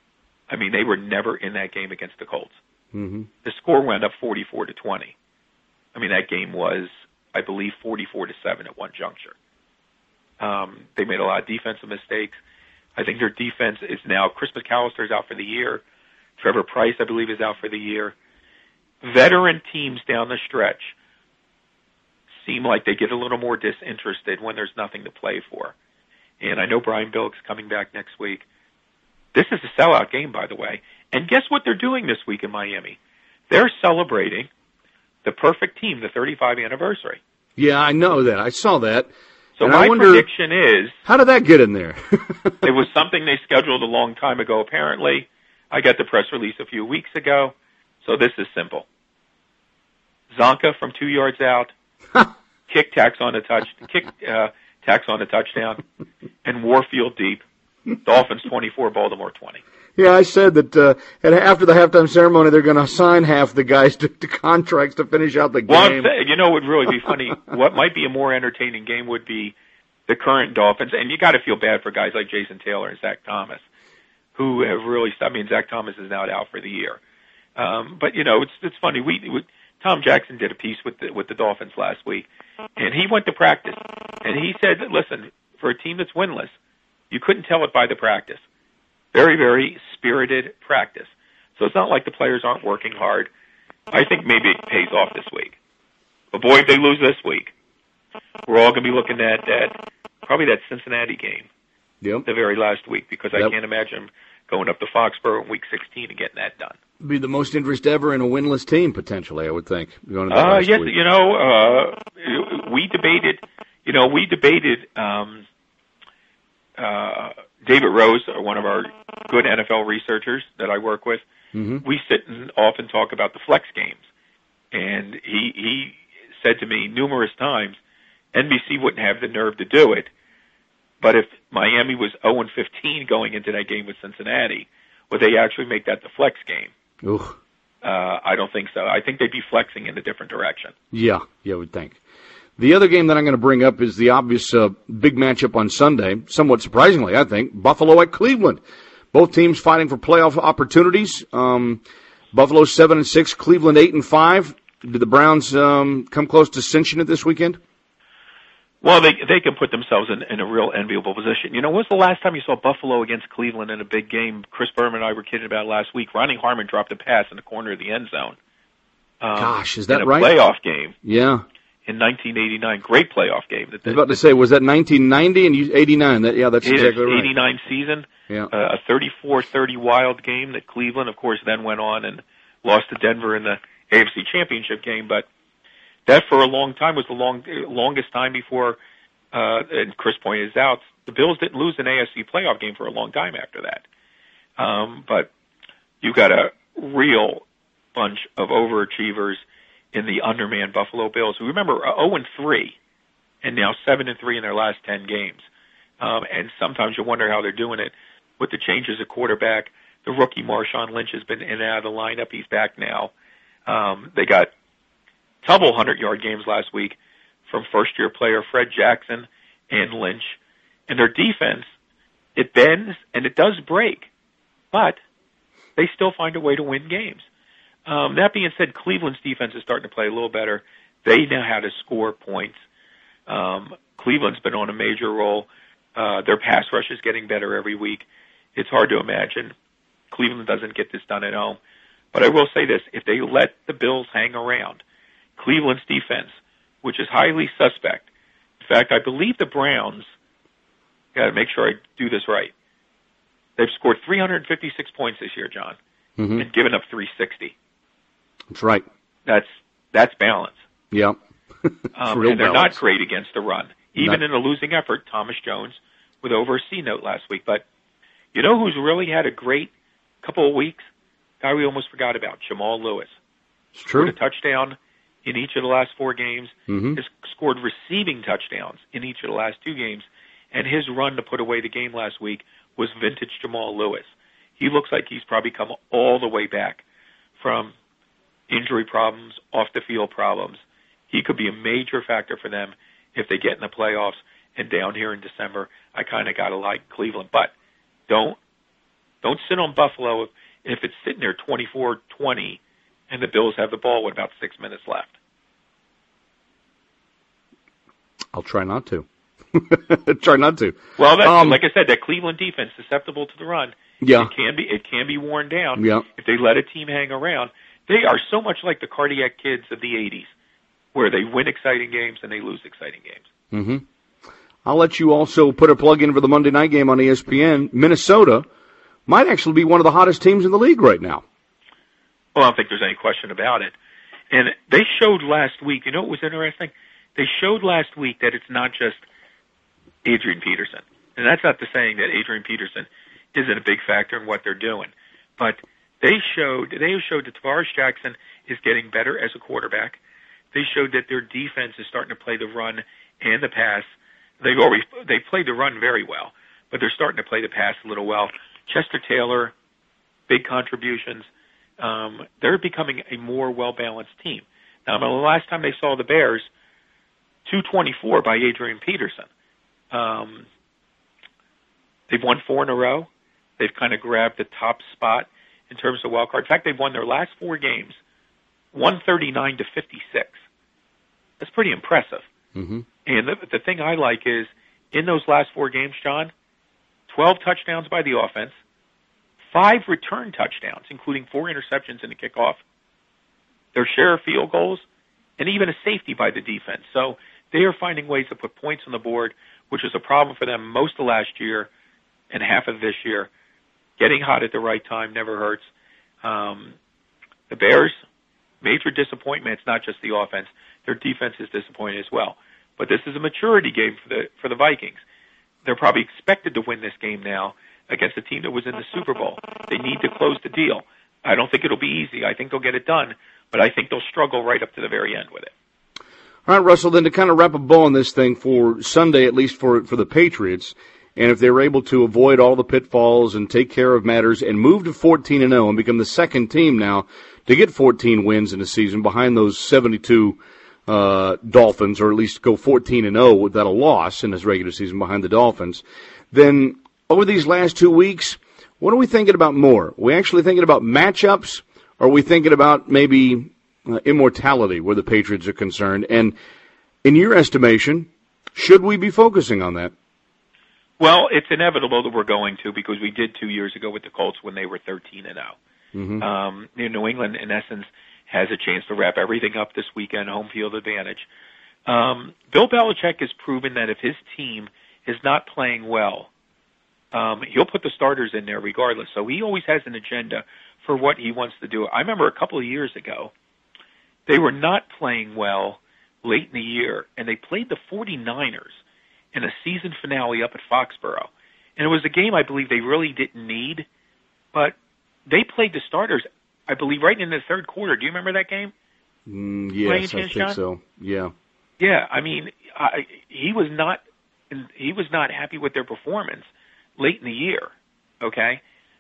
I mean, they were never in that game against the Colts. Mm-hmm. The score went up 44-20. I mean, that game was, I believe, 44-7 at one juncture. They made a lot of defensive mistakes. I think their defense is now, Chris McAllister is out for the year. Trevor Price, I believe, is out for the year. Veteran teams down the stretch seem like they get a little more disinterested when there's nothing to play for. And I know Brian Billick's coming back next week. This is a sellout game, by the way. And guess what they're doing this week in Miami? They're celebrating the perfect team, the 35th anniversary. Yeah, I know that. I saw that. So and my I wonder, prediction is... how did that get in there? It was something they scheduled a long time ago, apparently. I got the press release a few weeks ago. So this is simple. Zonka from 2 yards out, tacks on a touchdown, and Warfield deep. Dolphins 24, Baltimore 20. Yeah, I said that after the halftime ceremony, they're going to assign half the guys to contracts to finish out the game. Well, it would really be funny. What might be a more entertaining game would be the current Dolphins, and you got to feel bad for guys like Jason Taylor and Zach Thomas, who have really. I mean, Zach Thomas is now out for the year. But it's funny. Tom Jackson did a piece with the Dolphins last week, and he went to practice, and he said, "Listen, for a team that's winless, you couldn't tell it by the practice. Very, very spirited practice. So it's not like the players aren't working hard. I think maybe it pays off this week. But boy, if they lose this week, we're all going to be looking at probably that Cincinnati game, the very last week, because I can't imagine going up to Foxborough in Week 16 and getting that done. Be the most interest ever in a winless team, potentially, I would think. Going into yes, week. We debated. David Rose, one of our good NFL researchers that I work with, we sit and often talk about the flex games. And he said to me numerous times, NBC wouldn't have the nerve to do it, but if Miami was 0-15 going into that game with Cincinnati, would they actually make that the flex game? I don't think so. I think they'd be flexing in a different direction. Yeah, I would think. The other game that I'm going to bring up is the obvious big matchup on Sunday, somewhat surprisingly, I think, Buffalo at Cleveland. Both teams fighting for playoff opportunities. Buffalo 7-6, Cleveland 8-5. Did the Browns come close to cinching it this weekend? Well, they can put themselves in a real enviable position. When was the last time you saw Buffalo against Cleveland in a big game? Chris Berman and I were kidding about it last week. Ronnie Harmon dropped a pass in the corner of the end zone. Gosh, is that in a right? Playoff game. Yeah. In 1989, great playoff game. I was about to say, was that 1990 and 89? That's exactly right. 89 season. Yeah. A 34-30 wild game that Cleveland, of course, then went on and lost to Denver in the AFC Championship game. But that, for a long time, was the longest time before. And Chris pointed out, the Bills didn't lose an AFC playoff game for a long time after that. But you've got a real bunch of overachievers in the undermanned Buffalo Bills, who remember 0-3 and now 7-3 in their last 10 games. And sometimes you wonder how they're doing it with the changes at quarterback. The rookie Marshawn Lynch has been in and out of the lineup. He's back now. They got double 100-yard games last week from first-year player Fred Jackson and Lynch. And their defense, it bends and it does break, but they still find a way to win games. That being said, Cleveland's defense is starting to play a little better. They know how to score points. Cleveland's been on a major roll. Their pass rush is getting better every week. It's hard to imagine Cleveland doesn't get this done at home. But I will say this, if they let the Bills hang around, Cleveland's defense, which is highly suspect. In fact, I believe the Browns, got to make sure I do this right, they've scored 356 points this year, John, and given up 360. That's right. That's balance. Yeah. And they're not great against the run. Even in a losing effort, Thomas Jones with over a C note last week. But you know who's really had a great couple of weeks? Guy we almost forgot about, Jamal Lewis. It's true. Scored a touchdown in each of the last 4 games. Has scored receiving touchdowns in each of the last 2 games. And his run to put away the game last week was vintage Jamal Lewis. He looks like he's probably come all the way back from injury problems, off-the-field problems. He could be a major factor for them if they get in the playoffs. And down here in December, I kind of got to like Cleveland. But don't Don't sit on Buffalo if it's sitting there 24-20 and the Bills have the ball with about 6 minutes left. I'll try not to. Try not to. Well, that's, like I said, that Cleveland defense, susceptible to the run, yeah, it can be worn down yeah. if they let a team hang around. They are so much like the cardiac kids of the 80s, where they win exciting games and they lose exciting games. Mm-hmm. I'll let you also put a plug in for the Monday night game on ESPN. Minnesota might actually be one of the hottest teams in the league right now. Well, I don't think there's any question about it. And they showed last week, you know what was interesting? They showed last week that it's not just Adrian Peterson. And that's not to saying that Adrian Peterson isn't a big factor in what they're doing. But they showed that Tavares Jackson is getting better as a quarterback. They showed that their defense is starting to play the run and the pass. They played the run very well, but they're starting to play the pass a little well. Chester Taylor, big contributions. They're becoming a more well-balanced team. Now, the last time they saw the Bears, 224 by Adrian Peterson. They've won 4 in a row. They've kind of grabbed the top spot in terms of wild card. In fact, they've won their last 4 games, 139-56. That's pretty impressive. Mm-hmm. And the thing I like is, in those last 4 games, John, 12 touchdowns by the offense, 5 return touchdowns, including 4 interceptions in the kickoff, their share of field goals, and even a safety by the defense. So they are finding ways to put points on the board, which is a problem for them most of last year and half of this year. Getting hot at the right time never hurts. The Bears, major disappointment. It's not just the offense. Their defense is disappointing as well. But this is a maturity game for the Vikings. They're probably expected to win this game now against a team that was in the Super Bowl. They need to close the deal. I don't think it'll be easy. I think they'll get it done, but I think they'll struggle right up to the very end with it. All right, Russell, then to kind of wrap a bow on this thing for Sunday, at least for the Patriots, and if they were able to avoid all the pitfalls and take care of matters and move to 14-0 and become the second team now to get 14 wins in a season behind those 72 Dolphins, or at least go 14-0 without a loss in this regular season behind the Dolphins, then over these last 2 weeks, what are we thinking about more? Are we actually thinking about matchups, or are we thinking about maybe immortality where the Patriots are concerned? And in your estimation, should we be focusing on that? Well, it's inevitable that we're going to, because we did 2 years ago with the Colts when they were 13-0. Mm-hmm. New England, in essence, has a chance to wrap everything up this weekend, home field advantage. Bill Belichick has proven that if his team is not playing well, he'll put the starters in there regardless. So he always has an agenda for what he wants to do. I remember a couple of years ago, they were not playing well late in the year, and they played the 49ers in a season finale up at Foxborough. And it was a game I believe they really didn't need, but they played the starters, I believe, right in the third quarter. Do you remember that game? Yes, I think so. Yeah. Yeah, I mean, he was not happy with their performance late in the year. Okay,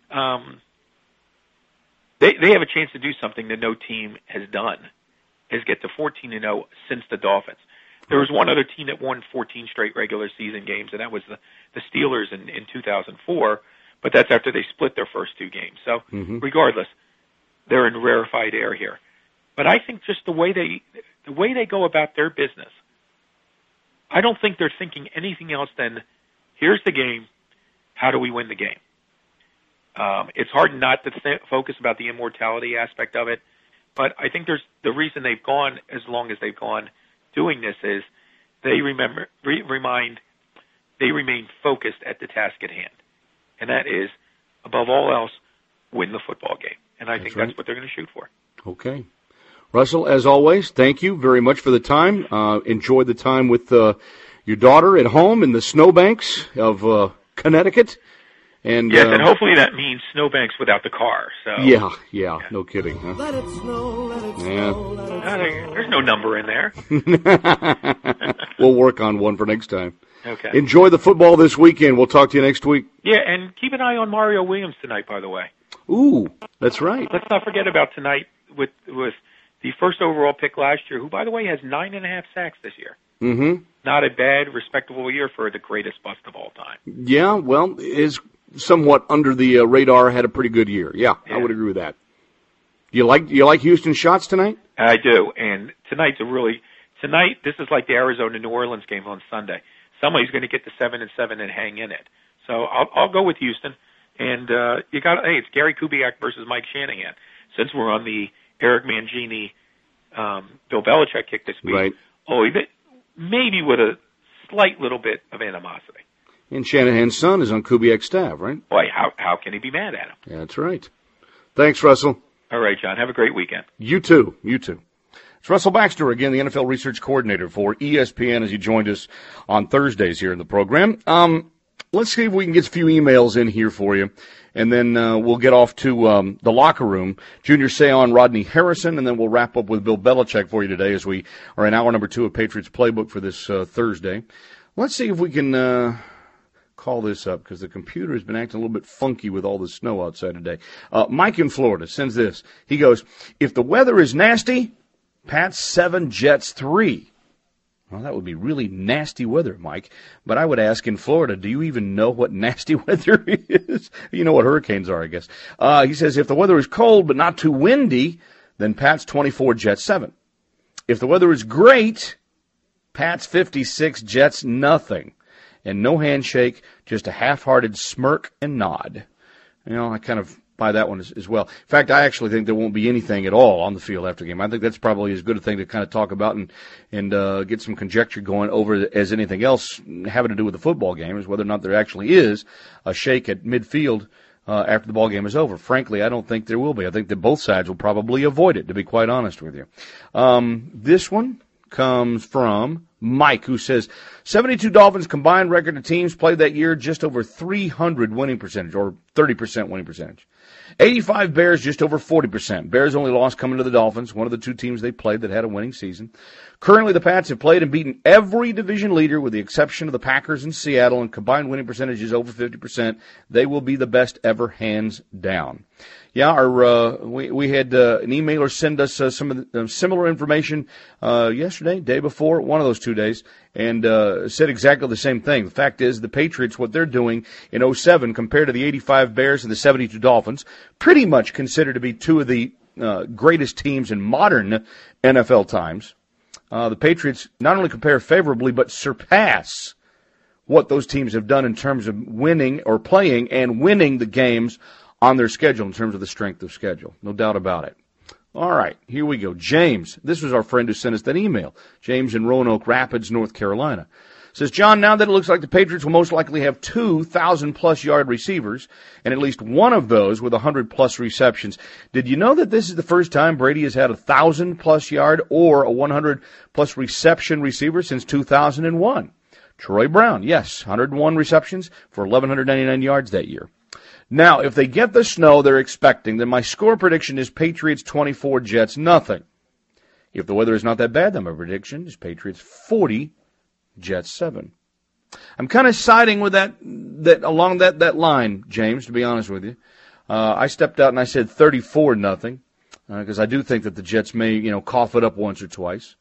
they have a chance to do something that no team has done, is get to 14-0 since the Dolphins. There was one other team that won 14 straight regular season games, and that was the Steelers in 2004. But that's after they split their first 2 games. So regardless, they're in rarefied air here. But I think just the way they go about their business, I don't think they're thinking anything else than, here's the game, how do we win the game? It's hard not to focus about the immortality aspect of it, but I think the reason they've gone as long as they've gone doing this is they remain focused at the task at hand, and that is, above all else, win the football game. And I think that's what they're going to shoot for. Okay. Russell, as always, thank you very much for the time. Enjoy the time with your daughter at home in the snowbanks of Connecticut. And, yes, and hopefully that means snowbanks without the car. So Yeah, no kidding. Huh? Let it snow, let it snow, let it snow. There's no number in there. We'll work on one for next time. Okay. Enjoy the football this weekend. We'll talk to you next week. Yeah, and keep an eye on Mario Williams tonight, by the way. Ooh, that's right. Let's not forget about tonight with the first overall pick last year, who, by the way, has 9.5 sacks this year. Mm-hmm. Not a bad, respectable year for the greatest bust of all time. Yeah, well, his somewhat under the radar, had a pretty good year. Yeah, I would agree with that. You like Houston's shots tonight? I do, and tonight, this is like the Arizona-New Orleans game on Sunday. Somebody's going to get to 7-7 and hang in it. So I'll go with Houston, and it's Gary Kubiak versus Mike Shanahan. Since we're on the Eric Mangini, Bill Belichick kick this week, right? Maybe with a slight little bit of animosity. And Shanahan's son is on Kubiak's staff, right? Boy, how can he be mad at him? Yeah, that's right. Thanks, Russell. All right, John. Have a great weekend. You too. It's Russell Baxter, again, the NFL research coordinator for ESPN, as he joined us on Thursdays here in the program. Let's see if we can get a few emails in here for you, and then we'll get off to the locker room. Junior Seau, Rodney Harrison, and then we'll wrap up with Bill Belichick for you today as we are in hour number 2 of Patriots Playbook for this Thursday. Let's see if we can call this up, because the computer has been acting a little bit funky with all the snow outside today. Mike in Florida sends this. He goes, if the weather is nasty, Pats 7, Jets 3. Well, that would be really nasty weather, Mike. But I would ask, in Florida, do you even know what nasty weather is? You know what hurricanes are, I guess. He says, if the weather is cold but not too windy, then Pats 24, Jets 7. If the weather is great, Pats 56, Jets nothing. And no handshake, just a half-hearted smirk and nod. I kind of buy that one as well. In fact, I actually think there won't be anything at all on the field after the game. I think that's probably as good a thing to kind of talk about and get some conjecture going over as anything else having to do with the football game, is whether or not there actually is a shake at midfield after the ball game is over. Frankly, I don't think there will be. I think that both sides will probably avoid it, to be quite honest with you. This one comes from Mike, who says 72 Dolphins combined record of teams played that year, just over 300 winning percentage, or 30% winning percentage. 85 Bears, just over 40%. Bears only lost coming to the Dolphins, one of the two teams they played that had a winning season. Currently, the Pats have played and beaten every division leader with the exception of the Packers and Seattle, and combined winning percentage is over 50%. They will be the best ever, hands down. Yeah, we had an emailer send us some of the similar information yesterday, day before, one of those 2 days, and said exactly the same thing. The fact is, the Patriots, what they're doing in 2007 compared to the 85 Bears and the 72 Dolphins, pretty much considered to be two of the greatest teams in modern NFL times. The Patriots not only compare favorably, but surpass what those teams have done in terms of winning or playing and winning the games on their schedule in terms of the strength of schedule. No doubt about it. All right, here we go. James, this was our friend who sent us that email. James in Roanoke Rapids, North Carolina. Says, John, now that it looks like the Patriots will most likely have 2,000-plus yard receivers, and at least one of those with 100-plus receptions, did you know that this is the first time Brady has had a 1,000-plus yard or a 100-plus reception receiver since 2001? Troy Brown, yes, 101 receptions for 1,199 yards that year. Now, if they get the snow they're expecting, then my score prediction is Patriots 24, Jets nothing. If the weather is not that bad, then my prediction is Patriots 40, Jets 7. I'm kind of siding with that along that line, James, to be honest with you. I stepped out and I said 34 nothing, because I do think that the Jets may, cough it up once or twice.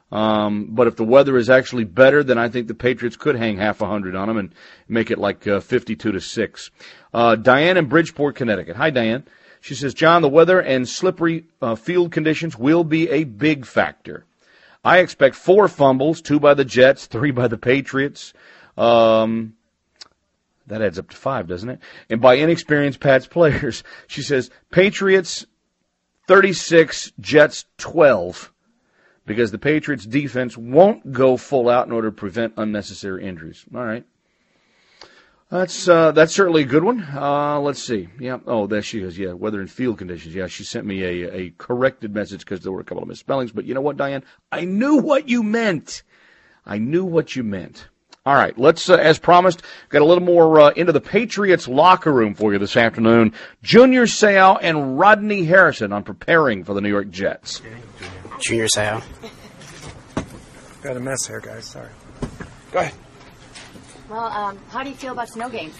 But if the weather is actually better, then I think the Patriots could hang half 100 on them and make it like 52-6. Diane in Bridgeport, Connecticut. Hi, Diane. She says, John, the weather and slippery field conditions will be a big factor. I expect 4 fumbles, 2 by the Jets, 3 by the Patriots. That adds up to 5, doesn't it? And by inexperienced Pats players. She says, Patriots 36, Jets 12. Because the Patriots' defense won't go full out in order to prevent unnecessary injuries. All right. That's certainly a good one. Let's see. Yeah. Oh, there she is. Yeah, weather and field conditions. Yeah, she sent me a corrected message because there were a couple of misspellings. But you know what, Diane? I knew what you meant. All right. Let's, as promised, get a little more into the Patriots locker room for you this afternoon. Junior Seau and Rodney Harrison on preparing for the New York Jets. Junior Seau. Got a mess here, guys. Sorry. Go ahead. Well, how do you feel about snow games?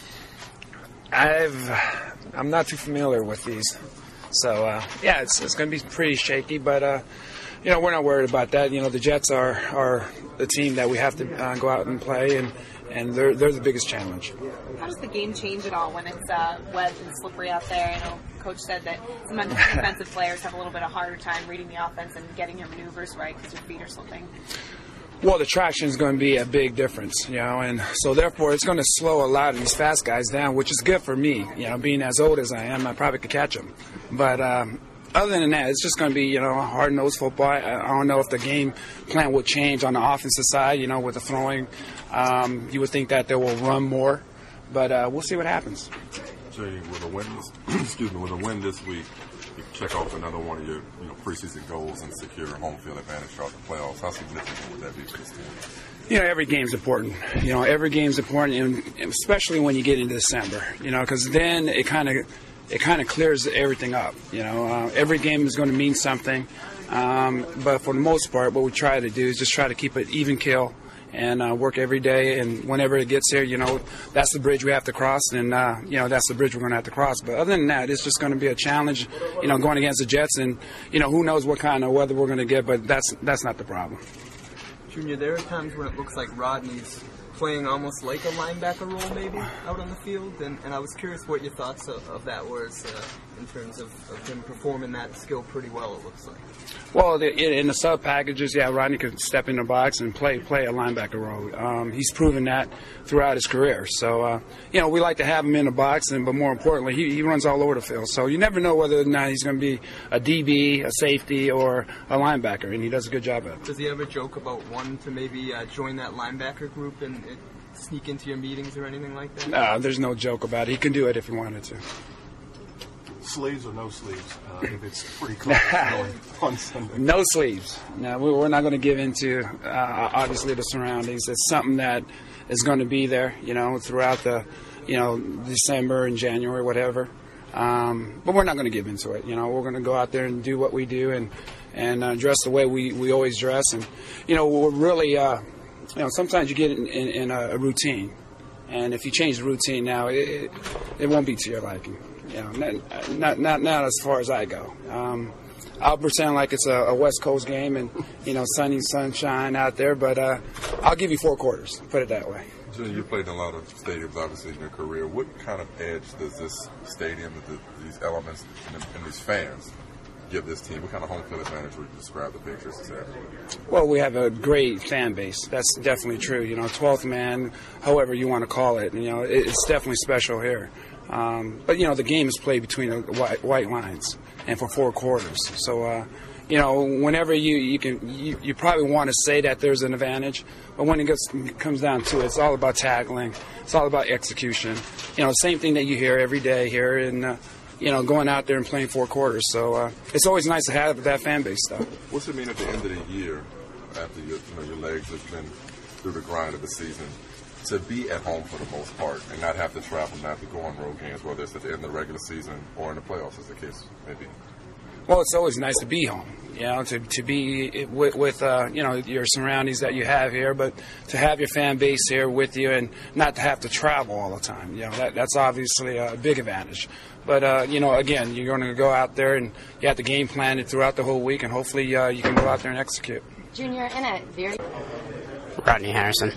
I'm not too familiar with these. So, yeah, it's going to be pretty shaky, but, we're not worried about that. The Jets are the team that we have to go out and play, and and they're the biggest challenge. How does the game change at all when it's wet and slippery out there? I know Coach said that sometimes defensive players have a little bit of harder time reading the offense and getting your maneuvers right because your feet are slipping. Well, the traction is going to be a big difference, and so therefore it's going to slow a lot of these fast guys down, which is good for me. Being as old as I am, I probably could catch them. But other than that, it's just going to be, hard-nosed football. I don't know if the game plan will change on the offensive side, with the throwing. You would think that they will run more, but we'll see what happens. Jay, with a win this week, you check off another one of your preseason goals and secure home field advantage throughout the playoffs. How significant would that be for this team? Every game's important. Every game's important, and especially when you get into December. Because then it kind of clears everything up. Every game is going to mean something. But for the most part, what we try to do is just try to keep it even kill and work every day. And whenever it gets here, that's the bridge we have to cross, and that's the bridge we're going to have to cross. But other than that, it's just going to be a challenge, going against the Jets, and who knows what kind of weather we're going to get. But that's not the problem. Junior, there are times when it looks like Rodney's playing almost like a linebacker role maybe out on the field, and I was curious what your thoughts of that was in terms of him performing that skill pretty well, it looks like. Well, in the sub packages, Rodney can step in the box and play a linebacker role. He's proven that throughout his career. So, we like to have him in the box, but more importantly, he runs all over the field. So you never know whether or not he's going to be a DB, a safety, or a linebacker, and he does a good job at it. Does he ever joke about wanting to maybe join that linebacker group and sneak into your meetings or anything like that? No, there's no joke about it. He can do it if he wanted to. Sleeves or no sleeves, if it's pretty cold on Sunday? No sleeves. No, we're not going to give into, obviously, the surroundings. It's something that is going to be there, throughout the, December and January, whatever. But we're not going to give into it. We're going to go out there and do what we do and dress the way we always dress. And, we're really, sometimes you get in a routine. And if you change the routine now, it won't be to your liking. Not as far as I go. I'll pretend like it's a West Coast game and, sunny sunshine out there, but I'll give you 4 quarters, put it that way. Junior, you played in a lot of stadiums, obviously, in your career. What kind of edge does this stadium, these elements, and these fans give this team? What kind of home field advantage would you describe the Patriots as having? Well, we have a great fan base. That's definitely true. 12th man, however you want to call it. It's definitely special here. But the game is played between the white lines and for 4 quarters. So, whenever you probably want to say that there's an advantage, but when it comes down to it, it's all about tackling. It's all about execution. Same thing that you hear every day here in, going out there and playing 4 quarters. So it's always nice to have that fan base, though. What's it mean at the end of the year, after your legs have been through the grind of the season, to be at home for the most part and not have to travel, not to go on road games, whether it's at the end of the regular season or in the playoffs, as the case may be? Well, it's always nice to be home, to be with your surroundings that you have here, but to have your fan base here with you and not to have to travel all the time. That's obviously a big advantage. But, again, you're going to go out there and you have to game plan it throughout the whole week, and hopefully you can go out there and execute. Junior, in a very... Rodney Harrison.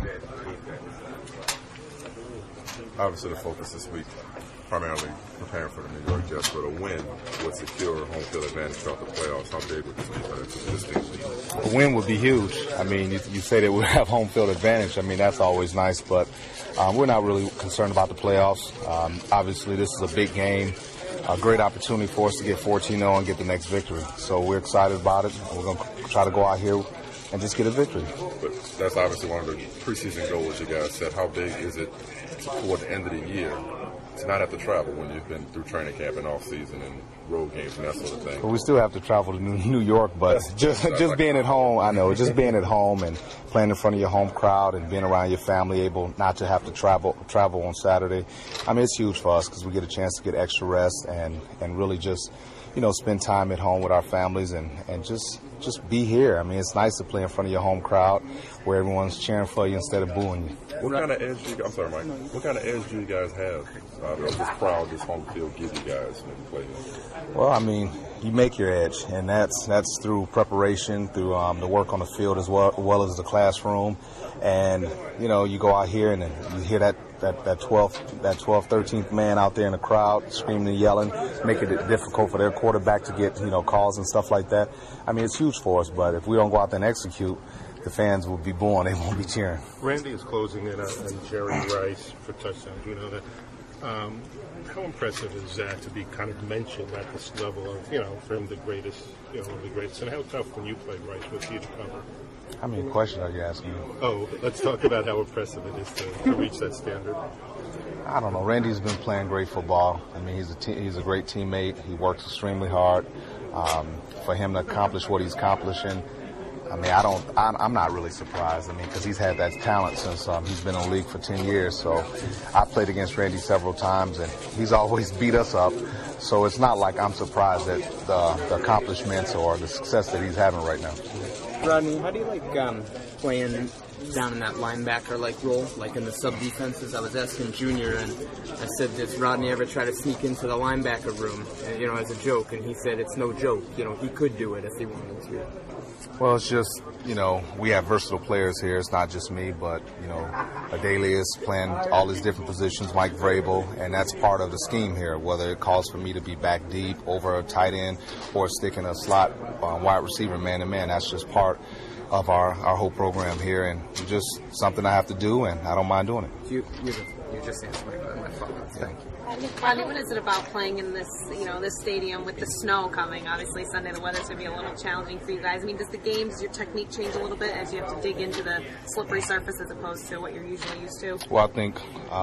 Obviously, the focus this week primarily preparing for the New York Jets, but a win would secure home field advantage throughout the playoffs. How big would this be? A win would be huge. I mean, you say that we have home field advantage. I mean, that's always nice, but we're not really concerned about the playoffs. Obviously, this is a big game, a great opportunity for us to get 14-0 and get the next victory. So we're excited about it. We're going to try to go out here and just get a victory. But that's obviously one of the preseason goals you guys set. How big is it toward the end of the year to not have to travel when you've been through training camp and off season and road games and that sort of thing? Well, we still have to travel to New York, but just being at home, I know, just being at home and playing in front of your home crowd and being around your family, able not to have to travel on Saturday. I mean, it's huge for us because we get a chance to get extra rest and really just, spend time at home with our families and just just be here. I mean, it's nice to play in front of your home crowd where everyone's cheering for you instead of booing you. What kind of edge do you, I'm sorry, Mike. What kind of edge do you guys have? Does this crowd, this home field give you guys when you play here? Well, I mean, you make your edge, and that's through preparation, through the work on the field as well as the classroom. And, you know, you go out here and you hear that 12th, 13th man out there in the crowd screaming and yelling, making it difficult for their quarterback to get, you know, calls and stuff like that. I mean, it's huge for us, but if we don't go out there and execute, the fans will be booing, they won't be cheering. Randy is closing in on Jerry Rice for touchdowns. You know that. How impressive is that to be kind of mentioned at this level of, you know, for him the greatest, you know, one of the greatest? And how tough when you played Rice was he to cover? How many questions are you asking me? Oh, let's talk about how impressive it is to reach that standard. I don't know. Randy's been playing great football. I mean, he's a great teammate. He works extremely hard. For him to accomplish what he's accomplishing, I mean, I'm not really surprised. I mean, because he's had that talent since he's been in the league for 10 years. So I've played against Randy several times, and he's always beat us up. So it's not like I'm surprised at the accomplishments or the success that he's having right now. Rodney, how do you like playing down in that linebacker-like role, like in the sub-defenses? I was asking Junior, and I said, does Rodney ever try to sneak into the linebacker room, you know, as a joke? And he said it's no joke. You know, he could do it if he wanted to. Well, it's just, you know, we have versatile players here. It's not just me, but, you know, Adele is playing all these different positions, Mike Vrabel, and that's part of the scheme here, whether it calls for me to be back deep over a tight end or sticking a slot wide receiver man-to-man. That's just part of our whole program here, and just something I have to do, and I don't mind doing it. You just answered my follow-up. Thank you. Rodney, what is it about playing in this, you know, this stadium with the snow coming? Obviously, Sunday the weather's going to be a little challenging for you guys. I mean, does the game, does your technique change a little bit as you have to dig into the slippery surface as opposed to what you're usually used to? Well, I think,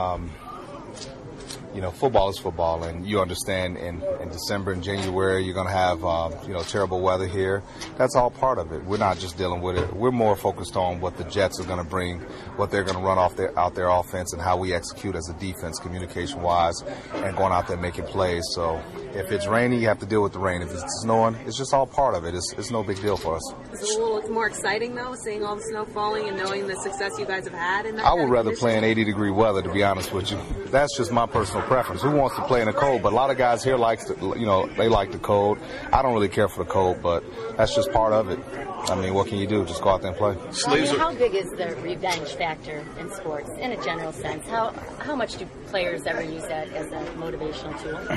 you know, football is football, and you understand in December and January you're going to have, you know, terrible weather here. That's all part of it. We're not just dealing with it. We're more focused on what the Jets are going to bring, what they're going to run out their offense, and how we execute as a defense communication-wise and going out there making plays. So if it's rainy, you have to deal with the rain. If it's snowing, it's just all part of it. It's no big deal for us. Is it a little more exciting, though, seeing all the snow falling and knowing the success you guys have had in that? I would rather play in 80-degree weather, to be honest with you. That's just my personal preference. Who wants to play in the cold? But a lot of guys here they like the cold. I don't really care for the cold, but that's just part of it. I mean, what can you do? Just go out there and play. How big is the revenge factor in sports, in a general sense? How much do players ever use that as a motivational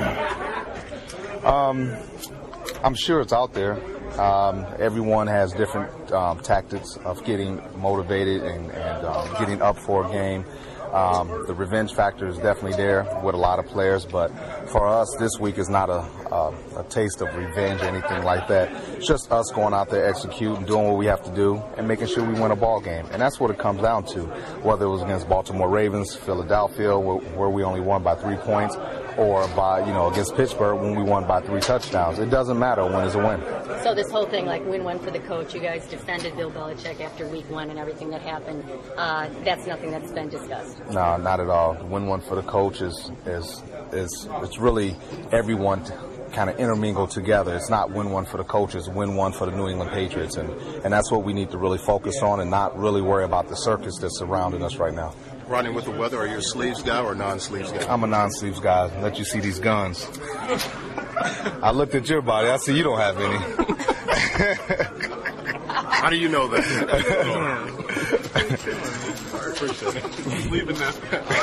tool? I'm sure it's out there. Everyone has different tactics of getting motivated and getting up for a game. The revenge factor is definitely there with a lot of players, but for us, this week is not a taste of revenge or anything like that. It's just us going out there, executing, doing what we have to do, and making sure we win a ball game. And that's what it comes down to, whether it was against Baltimore Ravens, Philadelphia, where we only won by 3 points, or by, against Pittsburgh when we won by 3 touchdowns. It doesn't matter. A win is a win. So this whole thing, like win-win for the coach, you guys defended Bill Belichick after week 1 and everything that happened. That's nothing that's been discussed. No, not at all. The win-win for the coach is it's really everyone kind of intermingled together. It's not win-1 for the coaches, win-1 for the New England Patriots. And that's what we need to really focus on and not really worry about the circus that's surrounding us right now. Rodney, with the weather, are you a sleeves guy or a non-sleeves guy? I'm a non-sleeves guy. Let you see these guns. I looked at your body. I see you don't have any. How do you know that? Appreciate it. Leaving that.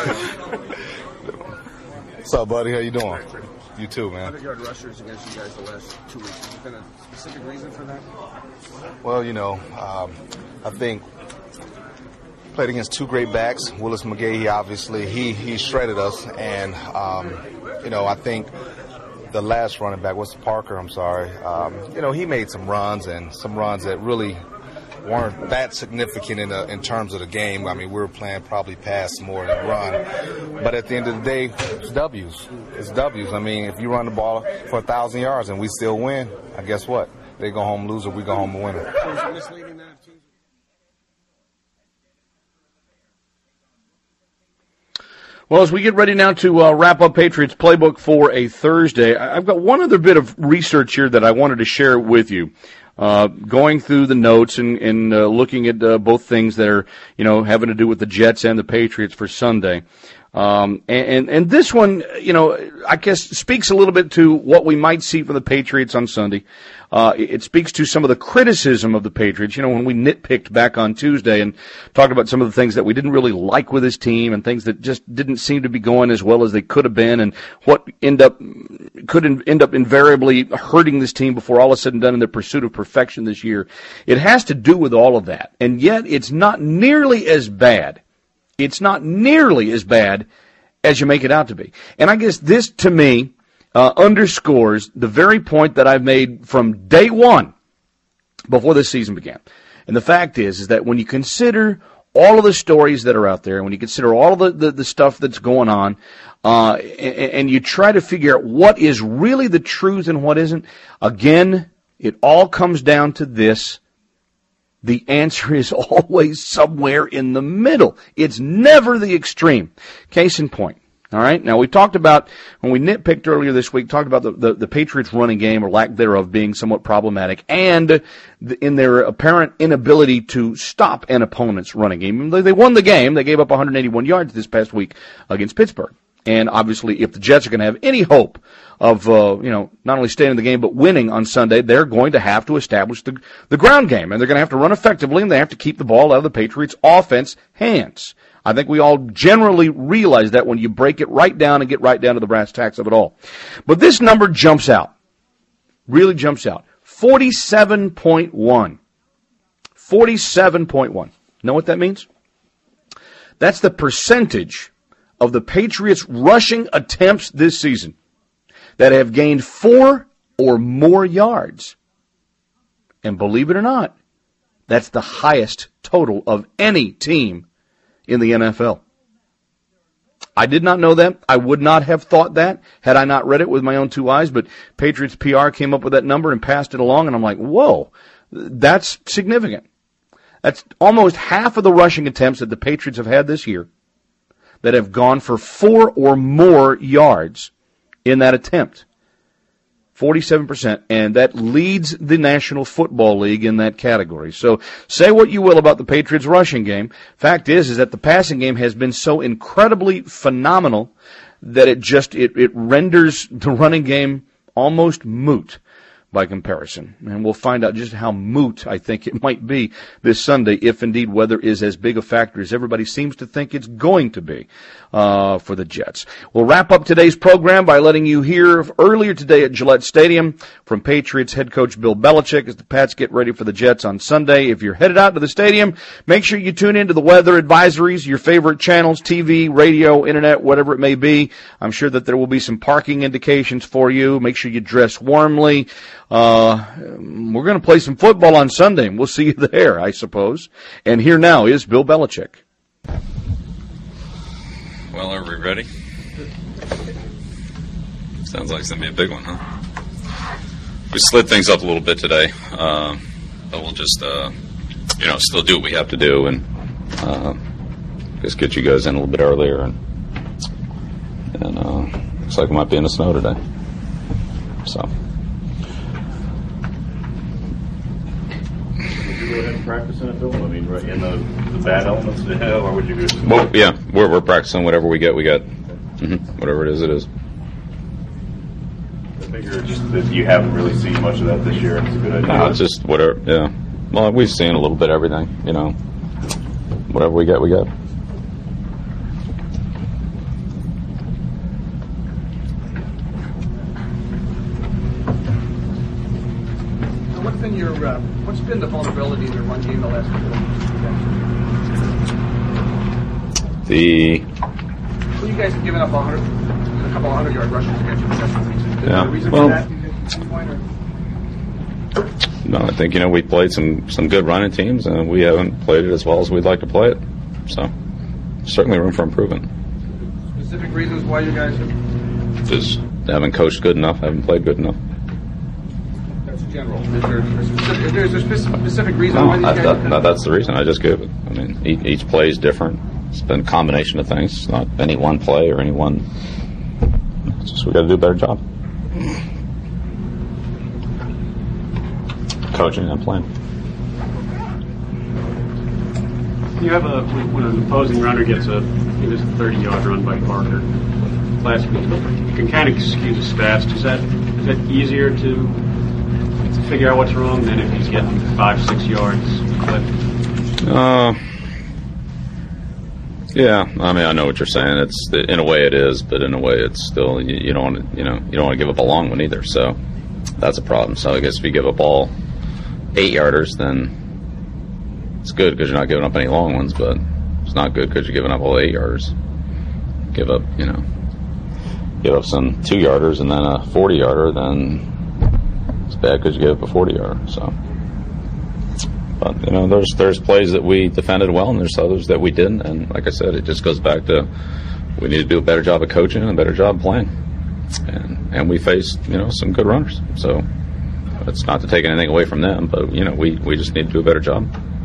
What's up, buddy? How you doing? You too, man. 100-yard rushers against you guys the last 2 weeks. Has there been a specific reason for that? Well, I think played against 2 great backs. Willis McGahee, obviously, he shredded us. And, I think the last running back was Parker, I'm sorry. He made some runs that really weren't that significant in terms of the game. I mean, we were playing probably pass more than run. But at the end of the day, it's W's. It's W's. I mean, if you run the ball for 1,000 yards and we still win, guess what? They go home loser, we go home a winner. Well, as we get ready now to wrap up Patriots Playbook for a Thursday, I've got one other bit of research here that I wanted to share with you. going through the notes and looking at both things that are, having to do with the Jets and the Patriots for Sunday. And this one, I guess speaks a little bit to what we might see from the Patriots on Sunday. It speaks to some of the criticism of the Patriots. When we nitpicked back on Tuesday and talked about some of the things that we didn't really like with this team and things that just didn't seem to be going as well as they could have been, and what could end up invariably hurting this team before all is said and done in their pursuit of perfection this year. It has to do with all of that, and yet it's not nearly as bad. It's not nearly as bad as you make it out to be. And I guess this, to me, underscores the very point that I've made from day one before this season began. And the fact is that when you consider all of the stories that are out there, when you consider all of the stuff that's going on, and you try to figure out what is really the truth and what isn't, again, it all comes down to this. The answer is always somewhere in the middle. It's never the extreme. Case in point. All right. Now, we talked about, when we nitpicked earlier this week, talked about the Patriots' running game or lack thereof being somewhat problematic, and in their apparent inability to stop an opponent's running game. They won the game. They gave up 181 yards this past week against Pittsburgh. And obviously, if the Jets are going to have any hope of, not only staying in the game but winning on Sunday, they're going to have to establish the ground game, and they're going to have to run effectively, and they have to keep the ball out of the Patriots' offense hands. I think we all generally realize that when you break it right down and get right down to the brass tacks of it all. But this number jumps out. Really jumps out. 47.1. 47.1. Know what that means? That's the percentage of the Patriots' rushing attempts this season that have gained 4 or more yards. And believe it or not, that's the highest total of any team in the NFL. I did not know that. I would not have thought that had I not read it with my own two eyes, but Patriots PR came up with that number and passed it along, and I'm like, whoa, that's significant. That's almost half of the rushing attempts that the Patriots have had this year that have gone for 4 or more yards in that attempt. 47%, and that leads the National Football League in that category. So say what you will about the Patriots' rushing game. Fact is that the passing game has been so incredibly phenomenal that it renders the running game almost moot by comparison. And we'll find out just how moot I think it might be this Sunday, if indeed weather is as big a factor as everybody seems to think it's going to be for the Jets. We'll wrap up today's program by letting you hear earlier today at Gillette Stadium from Patriots head coach Bill Belichick as the Pats get ready for the Jets on Sunday. If you're headed out to the stadium, make sure you tune into the weather advisories, your favorite channels, TV, radio, internet, whatever it may be. I'm sure that there will be some parking indications for you. Make sure you dress warmly. We're going to play some football on Sunday, and we'll see you there, I suppose. And here now is Bill Belichick. Well, are we ready? Sounds like it's going to be a big one, huh? We slid things up a little bit today, but we'll just, still do what we have to do and just get you guys in a little bit earlier. And looks like we might be in the snow today. So. Go ahead and practice in it, Bill? I mean, right in the bad elements of the hill, or would you do? Well, yeah, we're practicing whatever we get. Whatever it is, it is. I figure just that you haven't really seen much of that this year. It's a good idea. No, it's just whatever. Yeah. Well, we've seen a little bit of everything. Whatever we get, we get. What's been the vulnerability in the run game the last couple of weeks? Well, you guys have given up a couple of 100-yard rushes against you. Is there a reason for that? No, I think we played some good running teams, and we haven't played it as well as we'd like to play it. So certainly room for improvement. Specific reasons why you guys have? Just haven't coached good enough, haven't played good enough. General. Is there a specific reason why you guys No, that's the reason. I just gave it. I mean, each play is different. It's been a combination of things. It's not any one play or any one. It's just we got to do a better job. coaching and playing. You have when an opposing runner gets it was a 30-yard run by Parker last week. You can kind of excuse his stats. Is that easier to figure out what's wrong than if he's getting 5-6 yards clip? Yeah, I mean, I know what you're saying. It's in a way it is, but in a way it's still you don't want to you don't want to give up a long one either. So that's a problem. So I guess if you give up all 8-yarders, then it's good because you're not giving up any long ones, but it's not good because you're giving up all 8-yarders. Give up some 2-yarders and then a 40-yarder, then it's bad because you give up a 40-yarder. So, but there's plays that we defended well, and there's others that we didn't. And like I said, it just goes back to we need to do a better job of coaching and a better job of playing. And we faced some good runners. So it's not to take anything away from them, but we just need to do a better job.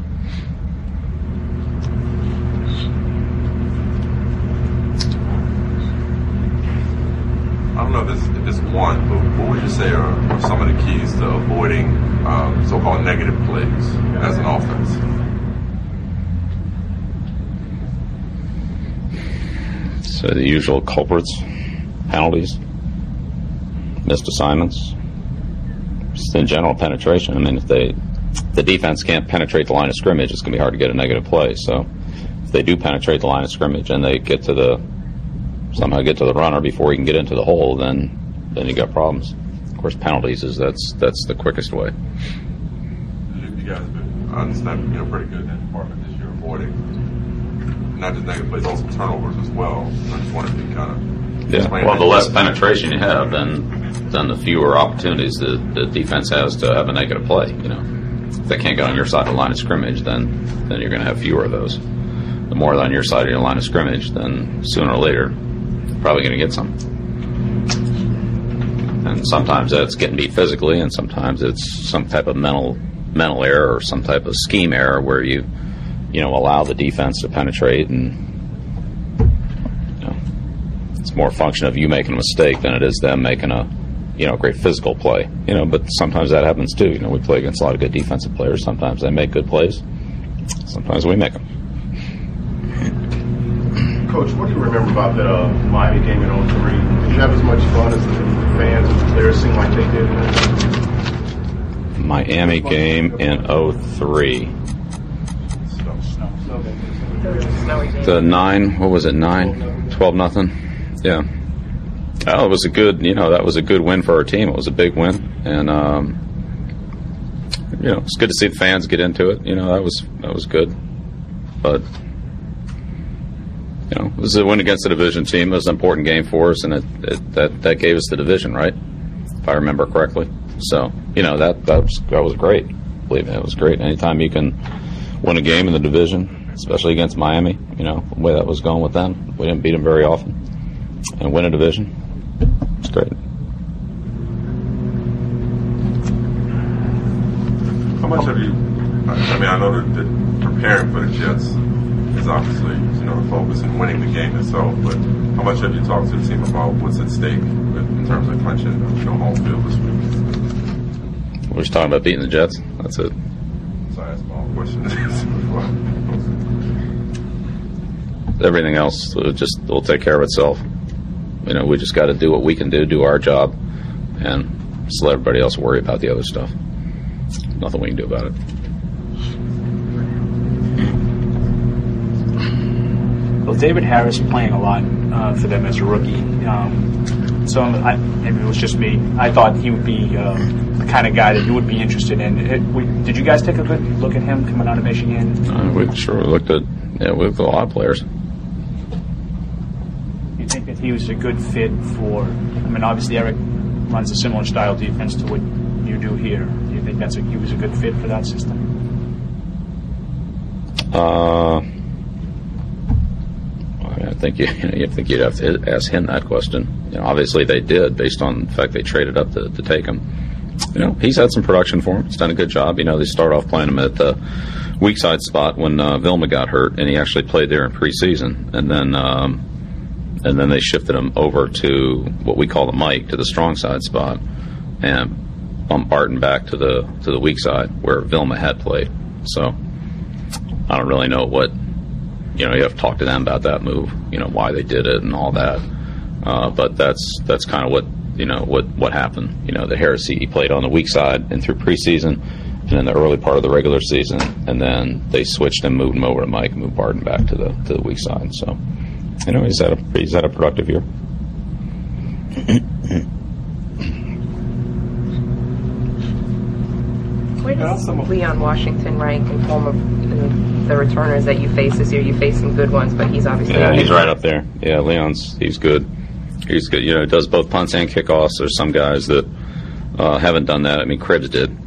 I don't know if this one, but what would you say are some of the keys to avoiding so-called negative plays as an offense? So the usual culprits: penalties, missed assignments, just in general penetration. I mean, if the defense can't penetrate the line of scrimmage, it's going to be hard to get a negative play. So if they do penetrate the line of scrimmage and they somehow get to the runner before he can get into the hole, then you got problems. Of course, penalties that's the quickest way. You guys have been, I understand, pretty good in that department this year, avoiding not just negative plays, also turnovers as well. I just wanted to kind of Well, the less penetration you have, then the fewer opportunities the defense has to have a negative play. If they can't get on your side of the line of scrimmage, then you're going to have fewer of those. The more on your side of your line of scrimmage, then sooner or later probably going to get some. And sometimes that's getting beat physically, and sometimes it's some type of mental error or some type of scheme error where you allow the defense to penetrate, and it's more a function of you making a mistake than it is them making a great physical play. But sometimes that happens too. We play against a lot of good defensive players. Sometimes they make good plays. Sometimes we make them. Coach, what do you remember about the Miami game in 03? Did you have as much fun as the fans and the players seemed like they did? Miami game in 03. The 9, what was it, 12-0? Yeah. Oh, it was a good, that was a good win for our team. It was a big win. And, it's good to see the fans get into it. That was good. But, this is a win against the division team. It was an important game for us, and that gave us the division, right? If I remember correctly. So, that was great. Believe me, it was great. Anytime you can win a game in the division, especially against Miami, the way that was going with them, we didn't beat them very often, and win a division, it's great. How much have you? I know that preparing for the Jets is obviously the focus in winning the game itself, but how much have you talked to the team about what's at stake in terms of clinching home field this week? We're just talking about beating the Jets. That's it. Sorry, that's my own question. Everything else will take care of itself. We just got to do what we can do our job, and just let everybody else worry about the other stuff. Nothing we can do about it. Well, David Harris playing a lot for them as a rookie. So maybe it was just me. I thought he would be the kind of guy that you would be interested in. Did you guys take a good look at him coming out of Michigan? We looked at a lot of players. You think that he was a good fit for? Obviously Eric runs a similar style defense to what you do here. Do you think he was a good fit for that system? I think you'd have to ask him that question. Obviously they did, based on the fact they traded up to take him. He's had some production for him. He's done a good job. They start off playing him at the weak side spot when Vilma got hurt, and he actually played there in preseason. And then they shifted him over to what we call the Mike, to the strong side spot. And bump Barton back to the weak side where Vilma had played. So I don't really know what, you have to talk to them about that move, why they did it and all that. But that's kind of what happened. The Heresy played on the weak side and through preseason and in the early part of the regular season, and then they switched and moved him over to Mike and moved Barton back to the weak side. So, he's had a productive year. Where does Leon Washington rank in form of the returners that you face this year? You face some good ones, but he's obviously he's right up there. Yeah, he's good. He's good. He does both punts and kickoffs. There's some guys that haven't done that. I mean, Cribbs did.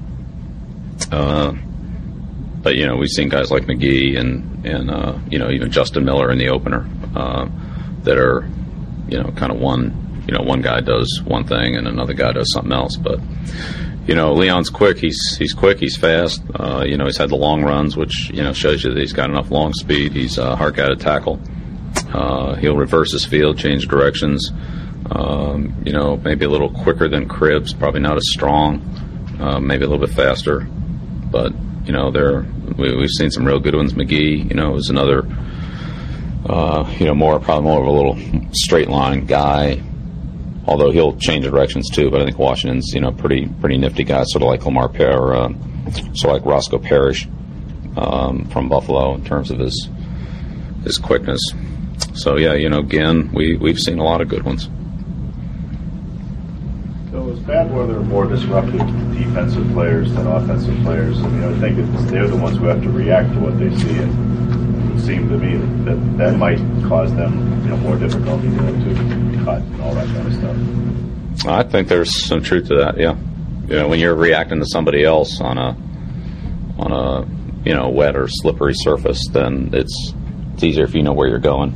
But we've seen guys like McGee and even Justin Miller in the opener that are kind of one guy does one thing and another guy does something else. But Leon's quick. He's quick. He's fast. He's had the long runs, which shows you that he's got enough long speed. He's a hard guy to tackle. He'll reverse his field, change directions. Maybe a little quicker than Cribbs. Probably not as strong. Maybe a little bit faster. But we've seen some real good ones. McGee, is another, probably more of a little straight line guy. Although he'll change directions too. But I think Washington's, pretty nifty guy, sort of like Lamar Perry, sort of like Roscoe Parrish from Buffalo in terms of his quickness. So yeah, again, we've seen a lot of good ones. So is bad weather more disruptive to defensive players than offensive players? I mean, I think they're the ones who have to react to what they see, and it would seem to me that might cause them, more difficulty to cut and all that kind of stuff. I think there's some truth to that. Yeah, when you're reacting to somebody else on a wet or slippery surface, then it's easier if you know where you're going.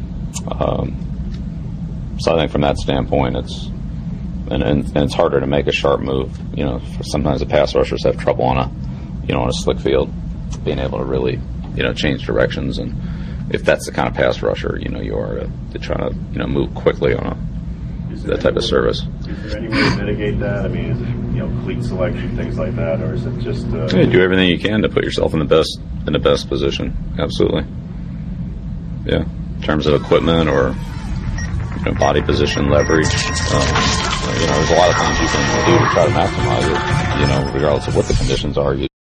So I think from that standpoint, it's harder to make a sharp move. Sometimes the pass rushers have trouble on a slick field, being able to really, change directions. And if that's the kind of pass rusher, you are to try to, move quickly on that type of service. Is there any way to mitigate that? I mean, is it, cleat selection, things like that, or is it just? Do everything you can to put yourself in the best position. Absolutely. Yeah, in terms of equipment or body position, leverage. There's a lot of things you can do to try to maximize it. Regardless of what the conditions are.